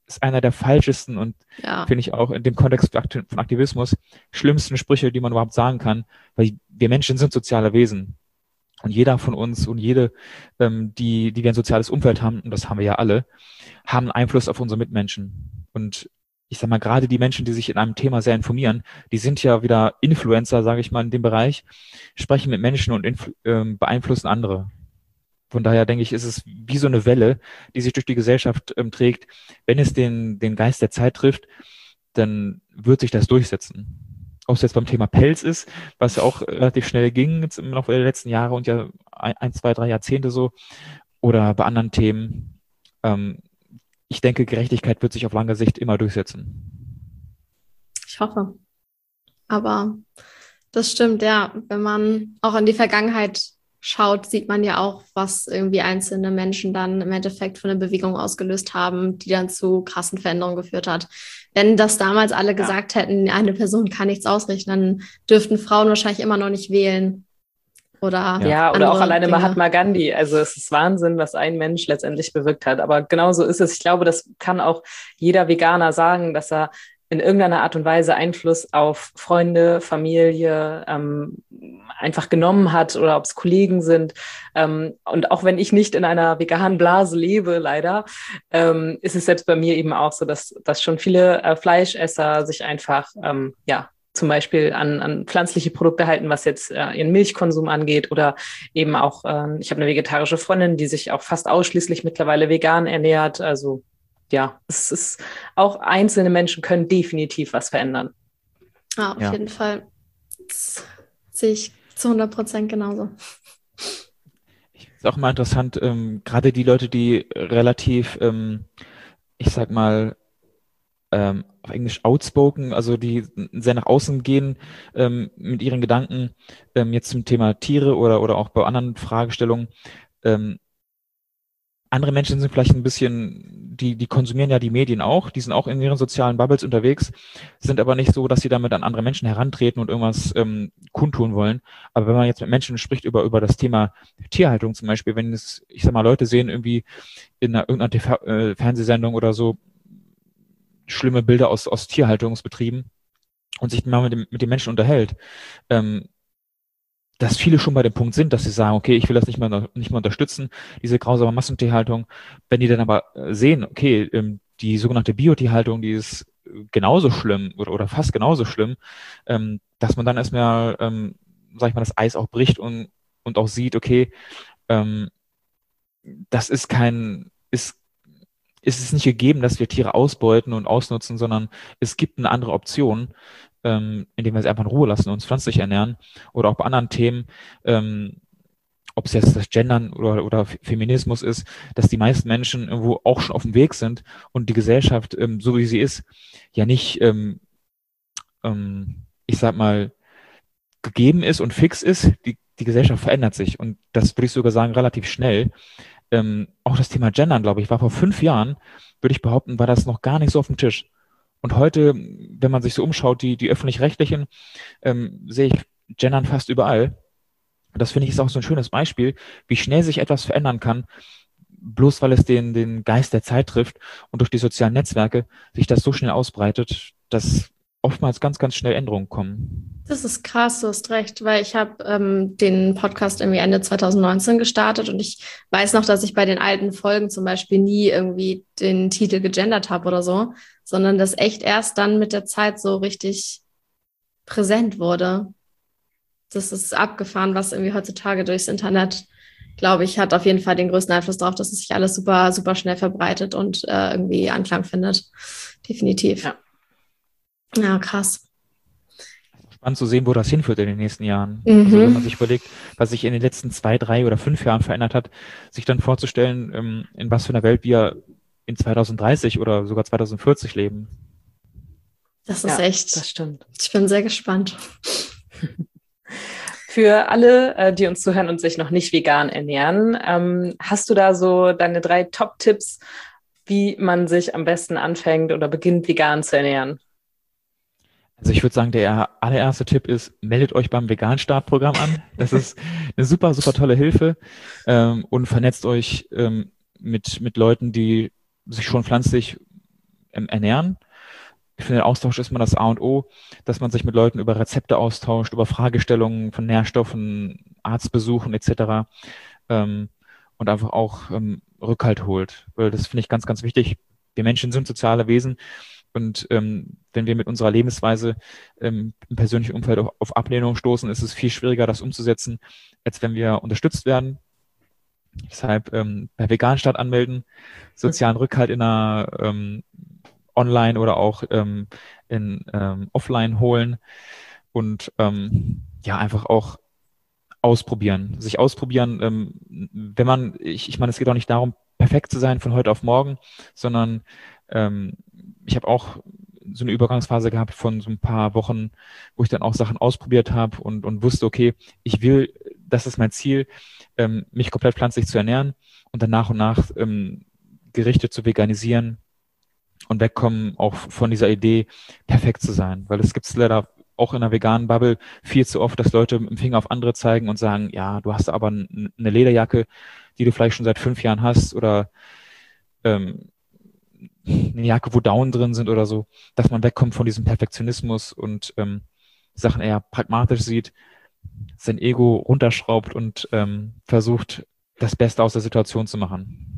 ist einer der falschesten und ja. finde ich auch in dem Kontext von Aktivismus schlimmsten Sprüche, die man überhaupt sagen kann, weil wir Menschen sind soziale Wesen. Und jeder von uns und jede, ähm, die, die wir ein soziales Umfeld haben, und das haben wir ja alle, haben Einfluss auf unsere Mitmenschen. Und ich sag mal, gerade die Menschen, die sich in einem Thema sehr informieren, die sind ja wieder Influencer, sage ich mal, in dem Bereich, sprechen mit Menschen und influ- ähm, beeinflussen andere. Von daher denke ich, ist es wie so eine Welle, die sich durch die Gesellschaft ähm, trägt. Wenn es den, den Geist der Zeit trifft, dann wird sich das durchsetzen. Ob es jetzt beim Thema Pelz ist, was ja auch relativ schnell ging, jetzt im Laufe der letzten Jahre und ja ein, ein zwei, drei Jahrzehnte so, oder bei anderen Themen. Ähm, ich denke, Gerechtigkeit wird sich auf lange Sicht immer durchsetzen. Ich hoffe. Aber das stimmt, ja. Wenn man auch in die Vergangenheit schaut, sieht man ja auch, was irgendwie einzelne Menschen dann im Endeffekt für eine Bewegung ausgelöst haben, die dann zu krassen Veränderungen geführt hat. Wenn das damals alle ja. gesagt hätten, eine Person kann nichts ausrichten, dann dürften Frauen wahrscheinlich immer noch nicht wählen. Oder ja, oder auch alleine Dinge. Mahatma Gandhi. Also es ist Wahnsinn, was ein Mensch letztendlich bewirkt hat. Aber genau so ist es. Ich glaube, das kann auch jeder Veganer sagen, dass er in irgendeiner Art und Weise Einfluss auf Freunde, Familie ähm, einfach genommen hat oder ob es Kollegen sind. Ähm, und auch wenn ich nicht in einer veganen Blase lebe, leider, ähm, ist es selbst bei mir eben auch so, dass, dass schon viele äh, Fleischesser sich einfach, ähm, ja, zum Beispiel an, an pflanzliche Produkte halten, was jetzt äh, ihren Milchkonsum angeht oder eben auch, äh, ich habe eine vegetarische Freundin, die sich auch fast ausschließlich mittlerweile vegan ernährt, also ja, es ist auch einzelne Menschen können definitiv was verändern. Ah, auf ja. jeden Fall. Das sehe ich zu hundert Prozent genauso. Ich finde es auch mal interessant, ähm, gerade die Leute, die relativ, ähm, ich sag mal, ähm, auf Englisch outspoken, also die sehr nach außen gehen ähm, mit ihren Gedanken, ähm, jetzt zum Thema Tiere oder, oder auch bei anderen Fragestellungen. Ähm, Andere Menschen sind vielleicht ein bisschen, die, die konsumieren ja die Medien auch, die sind auch in ihren sozialen Bubbles unterwegs, sind aber nicht so, dass sie damit an andere Menschen herantreten und irgendwas ähm, kundtun wollen. Aber wenn man jetzt mit Menschen spricht über, über das Thema Tierhaltung zum Beispiel, wenn es, ich sag mal, Leute sehen irgendwie in einer, irgendeiner T V, äh, Fernsehsendung oder so schlimme Bilder aus, aus Tierhaltungsbetrieben und sich mal mit dem, mit den Menschen unterhält, ähm, dass viele schon bei dem Punkt sind, dass sie sagen, okay, ich will das nicht mehr, nicht mehr unterstützen, diese grausame Massentierhaltung. Wenn die dann aber sehen, okay, ähm, die sogenannte Biotierhaltung, die ist genauso schlimm oder, oder fast genauso schlimm, ähm, dass man dann erstmal, ähm, sag ich mal, das Eis auch bricht und, und auch sieht, okay, ähm, das ist kein, ist, ist es nicht gegeben, dass wir Tiere ausbeuten und ausnutzen, sondern es gibt eine andere Option, ähm, indem wir sie einfach in Ruhe lassen und uns pflanzlich ernähren. Oder auch bei anderen Themen, ähm, ob es jetzt das Gendern oder, oder Feminismus ist, dass die meisten Menschen irgendwo auch schon auf dem Weg sind und die Gesellschaft, ähm, so wie sie ist, ja nicht, ähm, ähm, ich sag mal, gegeben ist und fix ist. Die, die Gesellschaft verändert sich und das würde ich sogar sagen relativ schnell. Ähm, auch das Thema Gendern, glaube ich, war vor fünf Jahren, würde ich behaupten, war das noch gar nicht so auf dem Tisch. Und heute, wenn man sich so umschaut, die, die öffentlich-rechtlichen, ähm, sehe ich Gendern fast überall. Und das finde ich ist auch so ein schönes Beispiel, wie schnell sich etwas verändern kann, bloß weil es den, den Geist der Zeit trifft und durch die sozialen Netzwerke sich das so schnell ausbreitet, dass oftmals ganz, ganz schnell Änderungen kommen. Das ist krass, du hast recht, weil ich habe ähm, den Podcast irgendwie Ende zwanzig neunzehn gestartet und ich weiß noch, dass ich bei den alten Folgen zum Beispiel nie irgendwie den Titel gegendert habe oder so, sondern das echt erst dann mit der Zeit so richtig präsent wurde. Das ist abgefahren, was irgendwie heutzutage durchs Internet, glaube ich, hat auf jeden Fall den größten Einfluss darauf, dass es sich alles super, super schnell verbreitet und äh, irgendwie Anklang findet. Definitiv. Ja. Ja, krass. Spannend zu sehen, wo das hinführt in den nächsten Jahren. Mhm. Also wenn man sich überlegt, was sich in den letzten zwei, drei oder fünf Jahren verändert hat, sich dann vorzustellen, in was für einer Welt wir in zwanzig dreißig oder sogar zwanzig vierzig leben. Das ist ja, echt. Das stimmt. Ich bin sehr gespannt. Für alle, die uns zuhören und sich noch nicht vegan ernähren, ähm, hast du da so deine drei Top-Tipps, wie man sich am besten anfängt oder beginnt, vegan zu ernähren? Also ich würde sagen, der allererste Tipp ist, meldet euch beim Vegan-Start-Programm an. Das ist eine super, super tolle Hilfe ähm, und vernetzt euch ähm, mit, mit Leuten, die sich schon pflanzlich ähm, ernähren. Ich finde, der Austausch ist immer das A und O, dass man sich mit Leuten über Rezepte austauscht, über Fragestellungen von Nährstoffen, Arztbesuchen et cetera. Ähm, und einfach auch ähm, Rückhalt holt. Weil das finde ich ganz, ganz wichtig. Wir Menschen sind soziale Wesen und ähm, wenn wir mit unserer Lebensweise ähm, im persönlichen Umfeld auf, auf Ablehnung stoßen, ist es viel schwieriger, das umzusetzen, als wenn wir unterstützt werden. Deshalb ähm, bei Veganstadt anmelden, sozialen Rückhalt in einer ähm, Online oder auch ähm, in ähm, Offline holen und ähm, ja, einfach auch ausprobieren. Sich ausprobieren, ähm, wenn man, ich, ich meine, es geht auch nicht darum, perfekt zu sein von heute auf morgen, sondern ähm, ich habe auch so eine Übergangsphase gehabt von so ein paar Wochen, wo ich dann auch Sachen ausprobiert habe und, und wusste, okay, ich will, das ist mein Ziel, ähm, mich komplett pflanzlich zu ernähren und dann nach und nach ähm, Gerichte zu veganisieren und wegkommen auch von dieser Idee, perfekt zu sein. Weil es gibt es leider auch in der veganen Bubble viel zu oft, dass Leute mit dem Finger auf andere zeigen und sagen, ja, du hast aber n- eine Lederjacke, die du vielleicht schon seit fünf Jahren hast oder ähm, eine Jacke, wo Daunen drin sind oder so, dass man wegkommt von diesem Perfektionismus und ähm, Sachen eher pragmatisch sieht, sein Ego runterschraubt und ähm, versucht, das Beste aus der Situation zu machen.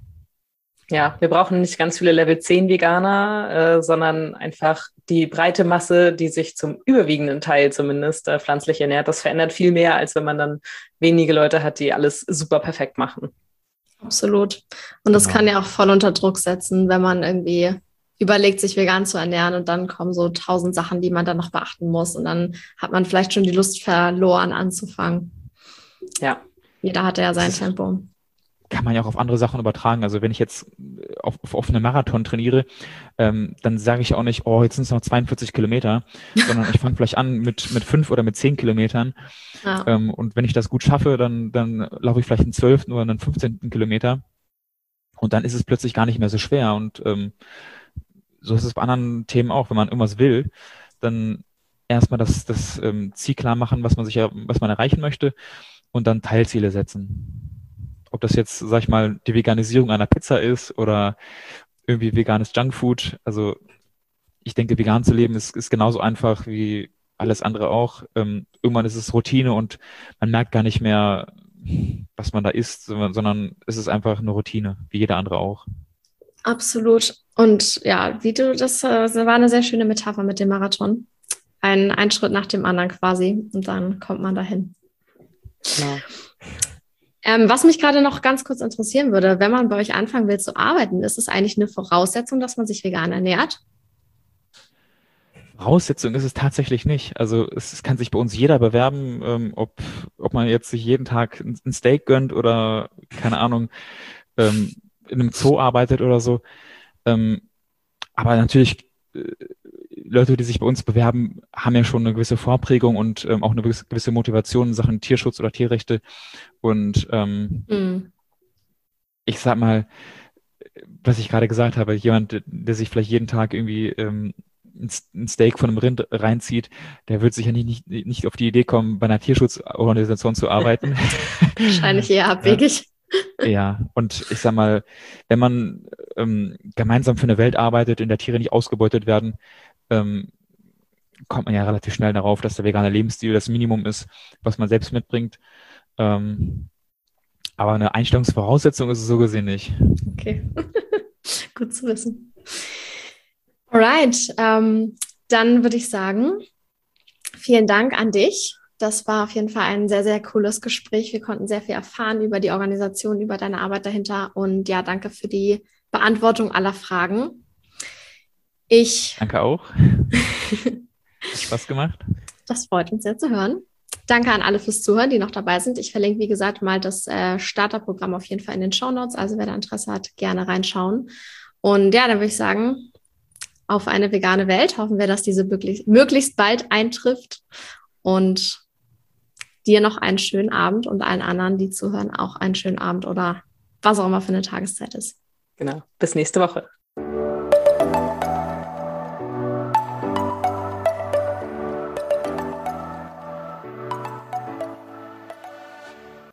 Ja, wir brauchen nicht ganz viele Level zehn Veganer, äh, sondern einfach die breite Masse, die sich zum überwiegenden Teil zumindest äh, pflanzlich ernährt. Das verändert viel mehr, als wenn man dann wenige Leute hat, die alles super perfekt machen. Absolut. Und das Genau. kann ja auch voll unter Druck setzen, wenn man irgendwie überlegt, sich vegan zu ernähren und dann kommen so tausend Sachen, die man dann noch beachten muss und dann hat man vielleicht schon die Lust verloren anzufangen. Ja. Jeder hatte ja sein Das ist- Tempo. Kann man ja auch auf andere Sachen übertragen. Also wenn ich jetzt auf, auf offene Marathon trainiere, ähm, dann sage ich auch nicht, oh, jetzt sind es noch zweiundvierzig Kilometer, sondern ich fange vielleicht an mit, mit fünf oder mit zehn Kilometern. Ja. Ähm, und wenn ich das gut schaffe, dann, dann laufe ich vielleicht einen zwölften oder einen fünfzehnten Kilometer. Und dann ist es plötzlich gar nicht mehr so schwer. Und ähm, so ist es bei anderen Themen auch. Wenn man irgendwas will, dann erstmal das, das ähm, Ziel klar machen, was man sich ja, was man erreichen möchte und dann Teilziele setzen. Ob das jetzt, sag ich mal, die Veganisierung einer Pizza ist oder irgendwie veganes Junkfood. Also ich denke, vegan zu leben ist, ist genauso einfach wie alles andere auch. Ähm, irgendwann ist es Routine und man merkt gar nicht mehr, was man da isst, sondern, sondern es ist einfach eine Routine, wie jeder andere auch. Absolut. Und ja, wie du, das, äh, das war eine sehr schöne Metapher mit dem Marathon. Ein, ein Schritt nach dem anderen quasi und dann kommt man dahin. Genau. Ähm, was mich gerade noch ganz kurz interessieren würde, wenn man bei euch anfangen will zu arbeiten, ist es eigentlich eine Voraussetzung, dass man sich vegan ernährt? Voraussetzung ist es tatsächlich nicht. Also es, es kann sich bei uns jeder bewerben, ähm, ob, ob man jetzt sich jeden Tag ein, ein Steak gönnt oder, keine Ahnung, ähm, in einem Zoo arbeitet oder so. Ähm, aber natürlich, äh, Leute, die sich bei uns bewerben, haben ja schon eine gewisse Vorprägung und ähm, auch eine gewisse gewisse Motivation in Sachen Tierschutz oder Tierrechte. Und ähm, Hm. ich sag mal, was ich gerade gesagt habe, jemand, der sich vielleicht jeden Tag irgendwie ähm, ein S- ein Steak von einem Rind reinzieht, der wird sicher nicht, nicht, nicht auf die Idee kommen, bei einer Tierschutzorganisation zu arbeiten. Wahrscheinlich eher Ja, abwegig. ja, und ich sag mal, wenn man ähm, gemeinsam für eine Welt arbeitet, in der Tiere nicht ausgebeutet werden, ähm, kommt man ja relativ schnell darauf, dass der vegane Lebensstil das Minimum ist, was man selbst mitbringt. Ähm, aber eine Einstellungsvoraussetzung ist es so gesehen nicht. Okay, gut zu wissen. Alright, ähm, dann würde ich sagen, vielen Dank an dich. Das war auf jeden Fall ein sehr, sehr cooles Gespräch. Wir konnten sehr viel erfahren über die Organisation, über deine Arbeit dahinter. Und ja, danke für die Beantwortung aller Fragen. Ich, Danke auch. Hat Spaß gemacht. das freut uns sehr zu hören. Danke an alle fürs Zuhören, die noch dabei sind. Ich verlinke, wie gesagt, mal das äh, Starterprogramm auf jeden Fall in den Shownotes. Also wer da Interesse hat, gerne reinschauen. Und ja, dann würde ich sagen, auf eine vegane Welt. Hoffen wir, dass diese möglichst, möglichst bald eintrifft. Und dir noch einen schönen Abend und allen anderen, die zuhören, auch einen schönen Abend oder was auch immer für eine Tageszeit ist. Genau. Bis nächste Woche.